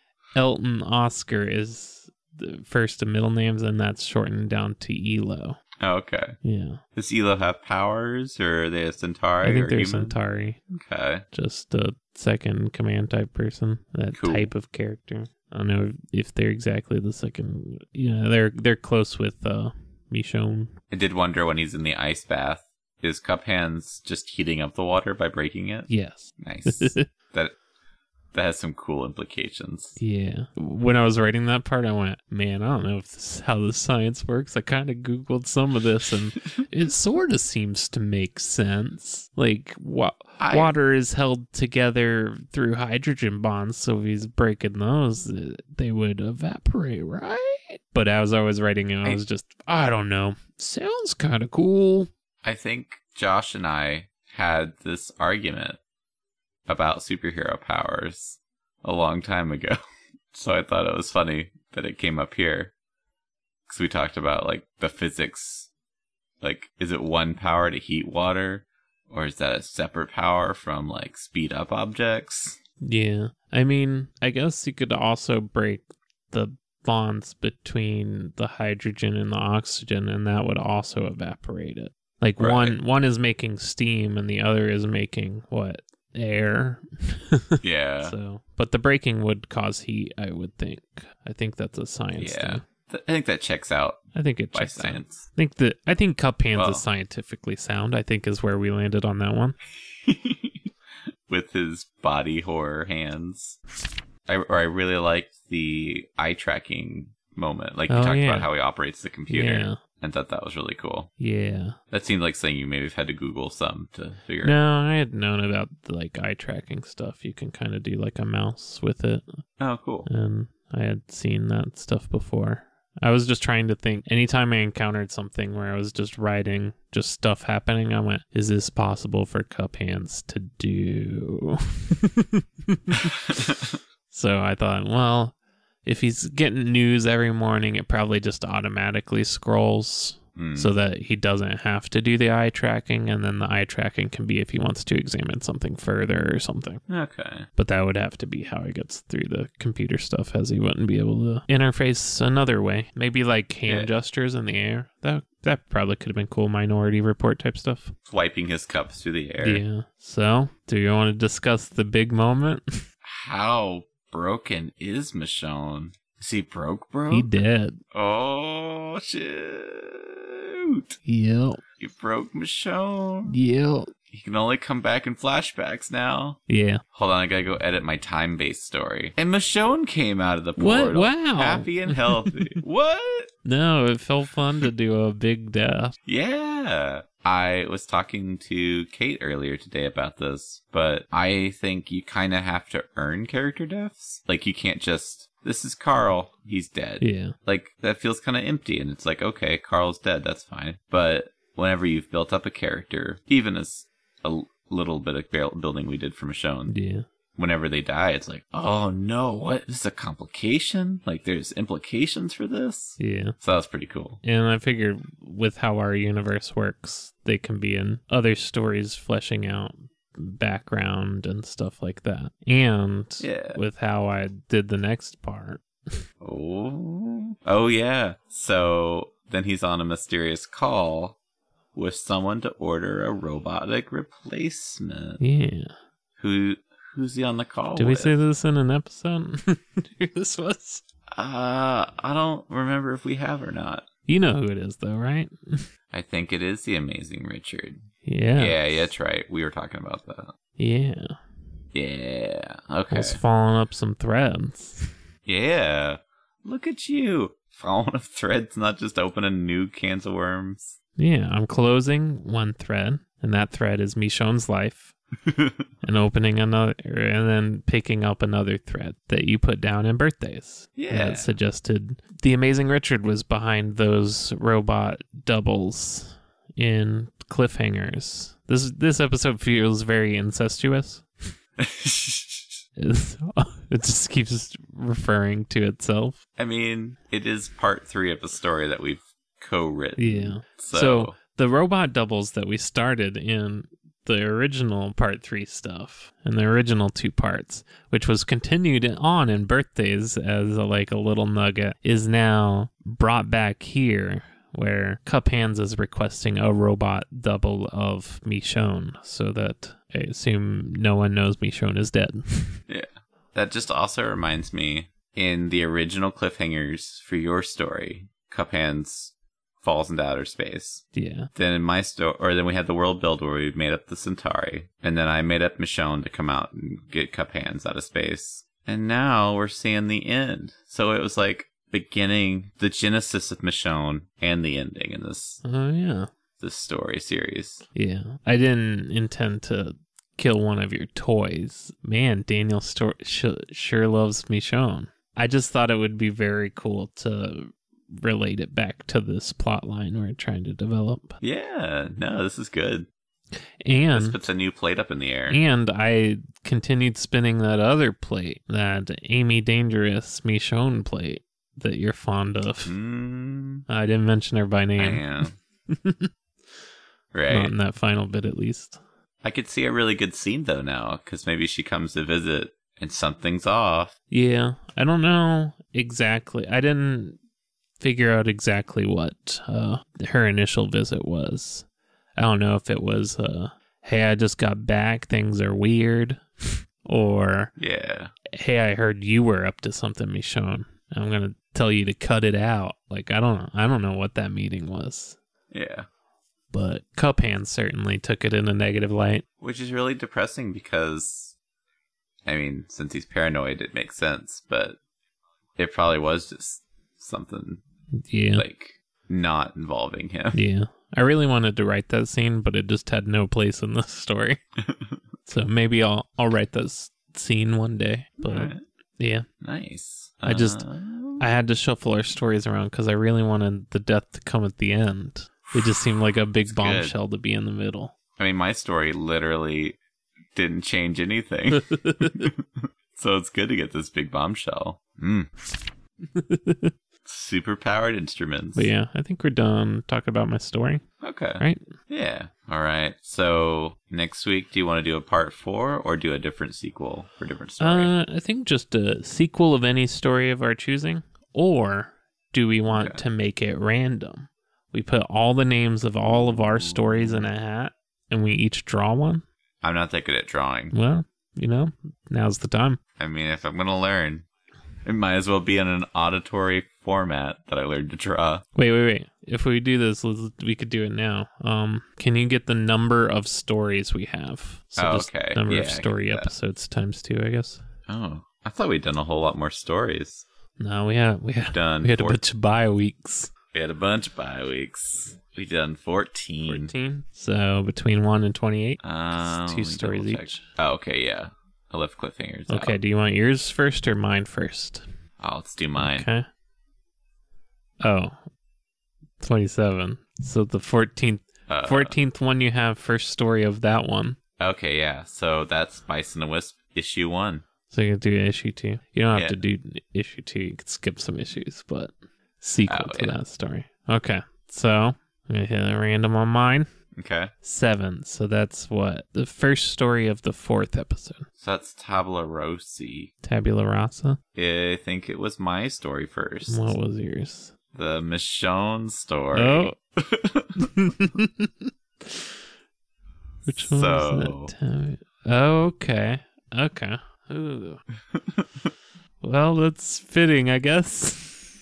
Elton Oscar is the first of middle names, and that's shortened down to Elo. Oh, okay. Yeah. Does Elo have powers, or are they a Centauri I think or they're human? Centauri. Okay. Just a second command type person. That Cool. type of character. I don't know if they're exactly the second. Yeah, they're they're close with uh, Michonne. I did wonder when he's in the ice bath, is Cup Hands just heating up the water by breaking it? Yes. Nice. that that has some cool implications. Yeah. When I was writing that part, I went, man, I don't know if this is how the science works. I kind of Googled some of this, and it sort of seems to make sense. Like, wa- I- water is held together through hydrogen bonds, so if he's breaking those, uh, they would evaporate, right? But as I was writing it, I I- was just, I don't know. Sounds kind of cool. I think Josh and I had this argument about superhero powers a long time ago. So I thought it was funny that it came up here. Because we talked about, like, the physics. Like, is it one power to heat water? Or is that a separate power from, like, speed up objects? Yeah. I mean, I guess you could also break the bonds between the hydrogen and the oxygen, and that would also evaporate it. Like Right. one one is making steam and the other is making what? Air. Yeah. So, but the breaking would cause heat, I would think. I think that's a science Yeah. thing. Th- I think that checks out I think it by checks out. science. I think that I think cup hands Well. is scientifically sound. I think is where we landed on that one. With his body horror hands. I, or I really liked the eye tracking moment. Like, you Oh, talked yeah. about how he operates the computer. Yeah. And thought that was really cool. Yeah. That seemed like something you maybe have had to Google some to figure out. No, I had known about the, like eye tracking stuff. You can kind of do like a mouse with it. Oh, cool. And I had seen that stuff before. I was just trying to think. Anytime I encountered something where I was just writing, just stuff happening, I went, is this possible for cup hands to do? So I thought, well, if he's getting news every morning, it probably just automatically scrolls Mm. so that he doesn't have to do the eye tracking. And then the eye tracking can be if he wants to examine something further or something. Okay. But that would have to be how he gets through the computer stuff, as he wouldn't be able to interface another way. Maybe like hand Yeah. gestures in the air. That that probably could have been cool. Minority Report type stuff. Swiping his cups through the air. Yeah. So, do you want to discuss the big moment? How broken is Michonne? Is he broke, broke? He did. Oh, shoot. Yep. You broke Michonne. Yep. He can only come back in flashbacks now. Yeah. Hold on, I gotta go edit my time-based story. And Michonne came out of the What? portal. Wow. Happy and healthy. What? No, it felt fun to do a big death. Yeah. I was talking to Kate earlier today about this, but I think you kind of have to earn character deaths. Like, you can't just, this is Carl, he's dead. Yeah. Like, that feels kind of empty, and it's like, okay, Carl's dead, that's fine. But whenever you've built up a character, even as a l- little bit of buil- building we did for Michonne, Yeah. whenever they die, it's like, oh no, what? This is a complication? Like, there's implications for this? Yeah. So that was pretty cool. And I figured with how our universe works, they can be in other stories fleshing out background and stuff like that. And Yeah. with how I did the next part. Oh. Oh, yeah. So then he's on a mysterious call with someone to order a robotic replacement. Yeah. Who who's he on the call Did we with? say this in an episode? Who this was? Uh, I don't remember if we have or not. You know who it is, though, right? I think it is the Amazing Richard. Yeah. Yeah, yeah, that's right. We were talking about that. Yeah. Yeah. I Okay. was following up some threads. Yeah. Look at you. Following up threads, not just opening new cans of worms. Yeah, I'm closing one thread, and that thread is Michonne's life, and opening another, and then picking up another thread that you put down in birthdays. Yeah. That suggested the Amazing Richard was behind those robot doubles in cliffhangers. This this episode feels very incestuous. It's- It just keeps referring to itself. I mean, it is part three of a story that we've co-written. Yeah. So, So the robot doubles that we started in the original part three stuff and the original two parts, which was continued on in birthdays as a, like a little nugget, is now brought back here where Cup Hands is requesting a robot double of Michonne so that I assume no one knows Michonne is dead. Yeah. That just also reminds me, in the original cliffhangers for your story, Cup Hands falls into outer space. Yeah. Then in my story, or then we had the world build where we made up the Centauri, and then I made up Michonne to come out and get Cup Hands out of space. And now we're seeing the end. So it was like beginning, the genesis of Michonne and the ending in this. Oh, yeah. This story series. Yeah. I didn't intend to kill one of your toys. Man, Daniel sto- sh- sure loves Michonne. I just thought it would be very cool to relate it back to this plot line we're trying to develop. Yeah, no, this is good. And this puts a new plate up in the air. And I continued spinning that other plate, that Amy Dangerous Michonne plate that you're fond of. Mm, I didn't mention her by name. I am. Right. Not in that final bit, at least. I could see a really good scene, though, now, because maybe she comes to visit and something's off. Yeah, I don't know exactly. I didn't figure out exactly what uh, her initial visit was. I don't know if it was, uh, hey, I just got back, things are weird, or, yeah, hey, I heard you were up to something, Michonne. I'm going to tell you to cut it out. Like, I don't know. I don't know what that meeting was. Yeah. But Cup Hands certainly took it in a negative light. Which is really depressing because, I mean, since he's paranoid, it makes sense, but it probably was just something, yeah, like, not involving him. Yeah. I really wanted to write that scene, but it just had no place in the story. So maybe I'll I'll write this scene one day. But right. Yeah. Nice. I just, uh... I had to shuffle our stories around because I really wanted the death to come at the end. It just seemed like a big bombshell good. to be in the middle. I mean, my story literally didn't change anything. So it's good to get this big bombshell. Mm. Super powered instruments. But yeah, I think we're done talking about my story. Okay. Right? Yeah. All right. So next week, do you want to do a part four or do a different sequel for a different story? Uh, I think just a sequel of any story of our choosing. Or do we want okay. to make it random? We put all the names of all of our stories in a hat and we each draw one? I'm not that good at drawing. Well, you know, now's the time. I mean, if I'm going to learn, it might as well be in an auditory format that I learned to draw. Wait, wait, wait. If we do this, we could do it now. Um, can you get the number of stories we have? So oh, just okay. number yeah, of story episodes times two, I guess. Oh, I thought we'd done a whole lot more stories. No, we had we had done we had four- a bunch of bye weeks. We had a bunch of bye weeks. We done fourteen. Fourteen. So between one and twenty-eight, um, two stories each. Oh, okay, yeah. I left cliffhangers. Okay, out. Do you want yours first or mine first? Oh, let's do mine. Okay. Oh, twenty-seven. So the fourteenth, uh, fourteenth one you have first story of that one. Okay, yeah. So that's Bison and Wisp issue one. So you can do issue two. You don't have yeah. to do issue two. You can skip some issues, but sequel oh, to yeah. that story. Okay, so I'm going to hit a random on mine. Okay. Seven. So that's what? The first story of the fourth episode. So that's Tabula Rossi. Tabula Rasa? I think it was my story first. What was yours? The Michonne story. Oh. Which one so... was that? Oh, okay. Okay. Ooh. Well, that's fitting, I guess.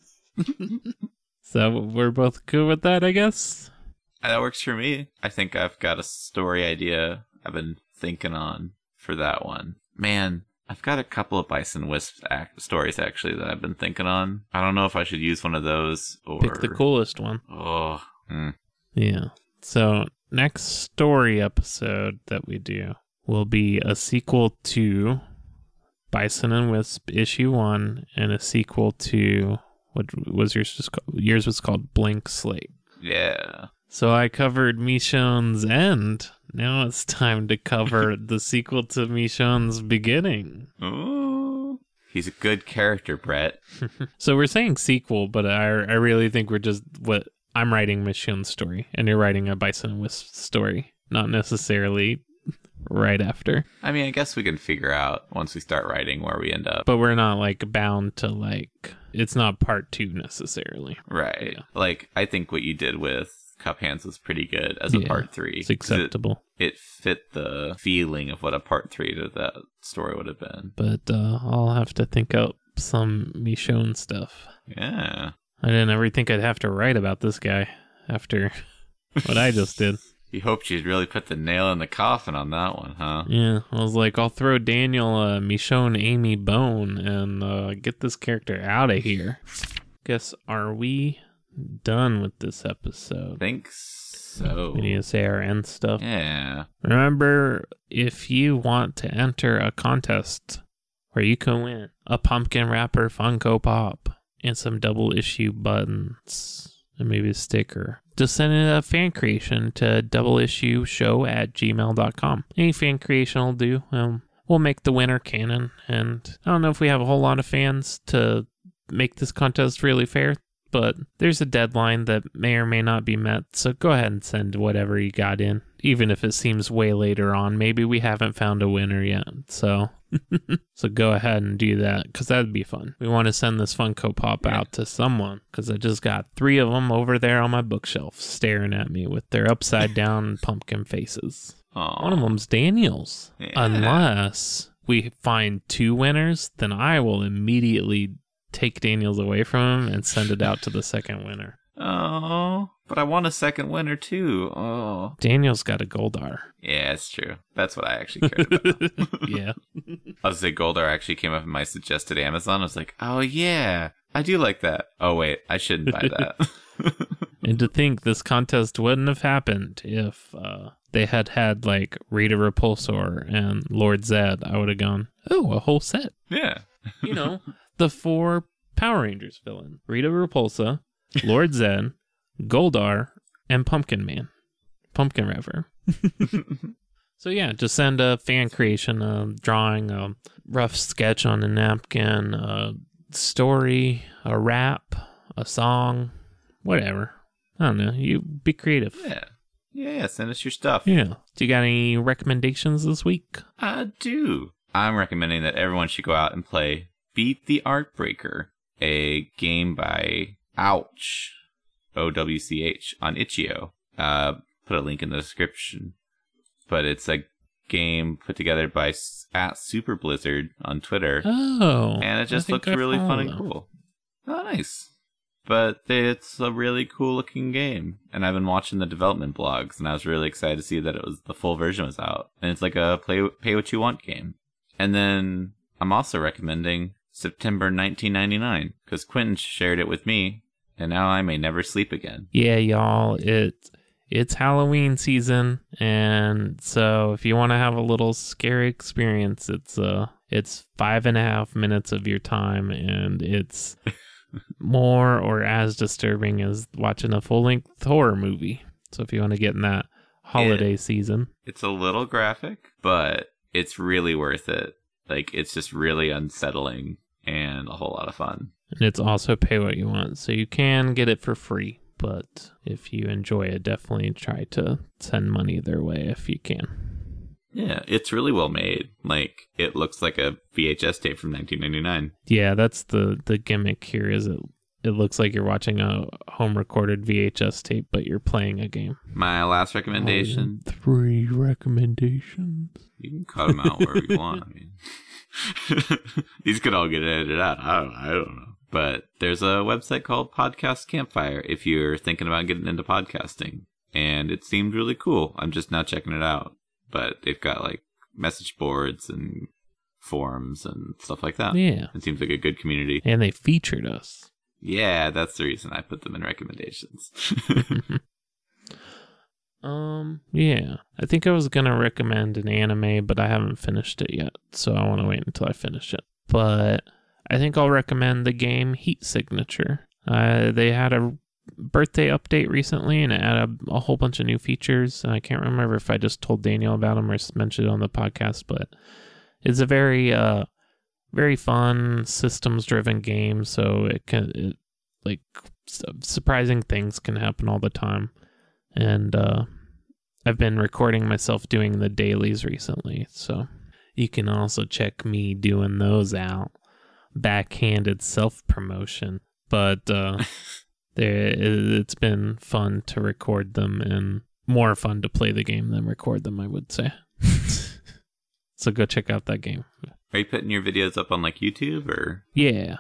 So we're both good with that, I guess? That works for me. I think I've got a story idea I've been thinking on for that one. Man, I've got a couple of Bison Wisp act- stories, actually, that I've been thinking on. I don't know if I should use one of those or... Pick the coolest one. Oh. Hmm. Yeah. So next story episode that we do will be a sequel to Bison and Wisp issue one and a sequel to... What was yours just called? Yours was called Blank Slate. Yeah. So I covered Michonne's end. Now it's time to cover the sequel to Michonne's beginning. Ooh. He's a good character, Brett. So we're saying sequel, but I I really think we're just what I'm writing Michonne's story, and you're writing a Bison and Wisp story, not necessarily right after. I mean, I guess we can figure out once we start writing where we end up. But we're not like bound to like, it's not part two necessarily. Right. Yeah. Like, I think what you did with Cup Hands was pretty good as a Yeah, part three. It's acceptable. It, it fit the feeling of what a part three to that story would have been. But uh, I'll have to think up some Michonne stuff. Yeah. I didn't ever think I'd have to write about this guy after what I just did. You hoped you'd really put the nail in the coffin on that one, huh? Yeah, I was like, I'll throw Daniel, uh, Michonne, Amy bone and uh, get this character out of here. Guess, are we done with this episode? I think so. We need to say our end stuff. Yeah. Remember, if you want to enter a contest where you can win a pumpkin wrapper Funko Pop and some double issue buttons and maybe a sticker, just send in a fan creation to double issue show at gmail dot com. Any fan creation will do. Um, we'll make the winner canon. And I don't know if we have a whole lot of fans to make this contest really fair, but there's a deadline that may or may not be met. So go ahead and send whatever you got in, even if it seems way later on. Maybe we haven't found a winner yet. So so go ahead and do that, because that'd be fun. We want to send this Funko Pop Yeah. out to someone, because I just got three of them over there on my bookshelf staring at me with their upside down pumpkin faces. Aw. One of them's Daniel's. Yeah. Unless we find two winners, then I will immediately take Daniel's away from him and send it out to the second winner. Oh, but I want a second winner too. Oh. Daniel's got a Goldar. Yeah, it's true. That's what I actually cared about. Yeah. I was say Goldar actually came up in my suggested Amazon. I was like, oh yeah, I do like that. Oh wait, I shouldn't buy that. And to think this contest wouldn't have happened if uh, they had had like Rita Repulsor and Lord Zed, I would have gone, oh, a whole set. Yeah. You know, the four Power Rangers villain: Rita Repulsa, Lord Zed, Goldar, and Pumpkin Man. Pumpkin Rever. So yeah, just send a fan creation, a drawing, a rough sketch on a napkin, a story, a rap, a song, whatever. I don't know. You be creative. Yeah. Yeah, yeah, send us your stuff. Yeah. Do you got any recommendations this week? I do. I'm recommending that everyone should go out and play Beat the Artbreaker, a game by Ouch, O W C H, on itch.io. Uh, put a link in the description. But it's a game put together by s- at Super Blizzard on Twitter. Oh. And it just I think looks I really fun follow and them. cool. Oh, nice. But it's a really cool looking game. And I've been watching the development blogs, and I was really excited to see that it was the full version was out. And it's like a play pay what you want game. And then I'm also recommending September nineteen ninety-nine, because Quentin shared it with me, and now I may never sleep again. Yeah, y'all. It, it's Halloween season, and so if you want to have a little scary experience, it's uh, it's five and a half minutes of your time, and it's more or as disturbing as watching a full-length horror movie. So if you want to get in that holiday It- season. It's a little graphic, but it's really worth it. Like, it's just really unsettling and a whole lot of fun. And it's also pay what you want, so you can get it for free. But if you enjoy it, definitely try to send money their way if you can. Yeah, it's really well made. Like, it looks like a V H S tape from nineteen ninety-nine. Yeah, that's the, the gimmick here, is it it looks like you're watching a home recorded V H S tape, but you're playing a game. My last recommendation. Three recommendations. You can cut them out wherever you want. I mean, these could all get edited out. I don't, I don't know. But there's a website called Podcast Campfire if you're thinking about getting into podcasting. And it seemed really cool. I'm just now checking it out. But they've got like message boards and forums and stuff like that. Yeah. It seems like a good community. And they featured us. Yeah, that's the reason I put them in recommendations. Um, yeah. I think I was gonna recommend an anime, but I haven't finished it yet, so I want to wait until I finish it. But I think I'll recommend the game Heat Signature. Uh, they had a birthday update recently, and it added a, a whole bunch of new features. And I can't remember if I just told Daniel about them or s- mentioned it on the podcast, but it's a very, uh, very fun systems-driven game. So it can, it, like, su- surprising things can happen all the time. And uh, I've been recording myself doing the dailies recently, so you can also check me doing those out. Backhanded self-promotion. But uh, there, it's been fun to record them and more fun to play the game than record them, I would say. So go check out that game. Are you putting your videos up on like YouTube or? Yeah.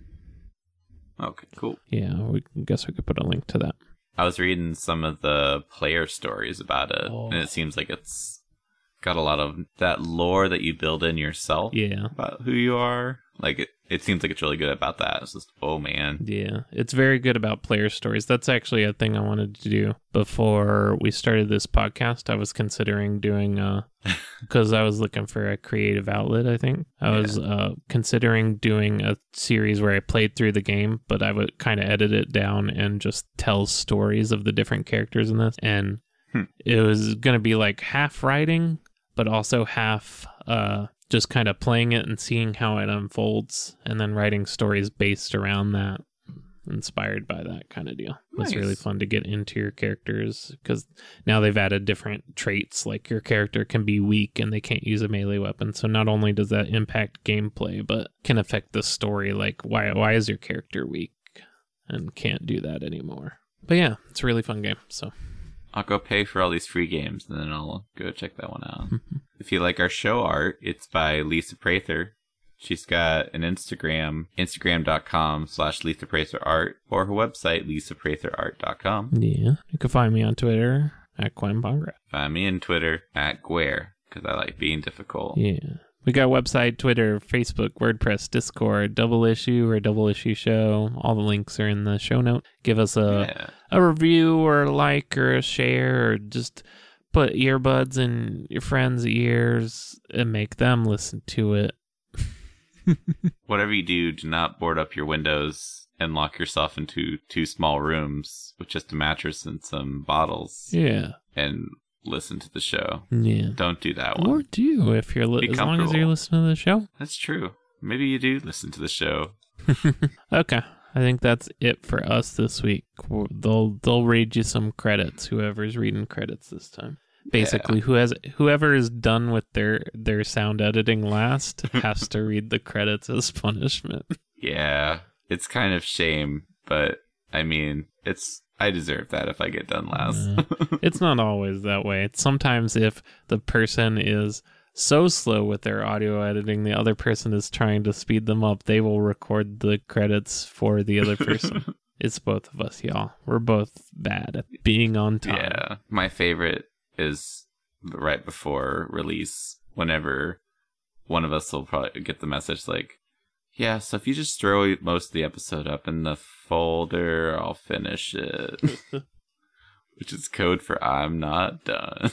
Okay, cool. Yeah, we guess we could put a link to that. I was reading some of the player stories about it, Oh. and it seems like it's got a lot of that lore that you build in yourself Yeah. about who you are. Like, it, it seems like it's really good about that. It's just, oh man. Yeah, it's very good about player stories. That's actually a thing I wanted to do before we started this podcast. I was considering doing, uh, because I was looking for a creative outlet, I think. I Yeah. was uh, considering doing a series where I played through the game, but I would kind of edit it down and just tell stories of the different characters in this. And Hmm. it was going to be like half writing, but also half uh, just kind of playing it and seeing how it unfolds, and then writing stories based around that, inspired by that kind of deal. It's Nice. really fun to get into your characters, because now they've added different traits, like your character can be weak and they can't use a melee weapon. So not only does that impact gameplay, but can affect the story, like why why is your character weak and can't do that anymore. But yeah, it's a really fun game. So I'll go pay for all these free games, and then I'll go check that one out. If you like our show art, it's by Lisa Prather. She's got an Instagram, instagram.com slash Lisa Prather Art, or her website, lisa prather art dot com. yeah, you can find me on Twitter at Quinn Bongra. Find me on Twitter at Guare, because I like being difficult. Yeah. We got website, Twitter, Facebook, WordPress, Discord, Double Issue or Double Issue Show. All the links are in the show note. Give us a Yeah. a review or a like or a share, or just put earbuds in your friends' ears and make them listen to it. Whatever you do, do not board up your windows and lock yourself into two small rooms with just a mattress and some bottles Yeah. and listen to the show. Yeah. Don't do that Or one. do if you're li- Be as long as comfortable. you're listening to the show. That's true. Maybe you do listen to the show. Okay. I think that's it for us this week. We'll- They'll they'll read you some credits, whoever's reading credits this time. Basically, who has whoever is done with their their sound editing last has to read the credits as punishment. Yeah, it's kind of shame, but I mean, it's I deserve that if I get done last. Uh, it's not always that way. It's sometimes if the person is so slow with their audio editing, the other person is trying to speed them up, they will record the credits for the other person. It's both of us, y'all. We're both bad at being on time. Yeah, my favorite is right before release, whenever one of us will probably get the message like, yeah, so if you just throw most of the episode up in the folder, I'll finish it. Which is code for I'm not done.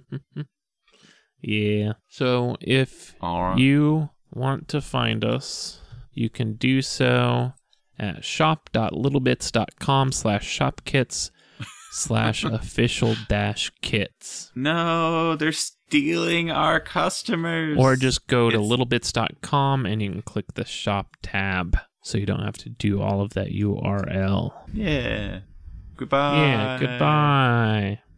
Yeah. So if All right. you want to find us, you can do so at shop.littlebits.com slash shopkits slash official dash kits. No, they're stealing our customers. Or just go to It's- littlebits dot com and you can click the shop tab so you don't have to do all of that U R L. Yeah. Goodbye. Yeah, goodbye.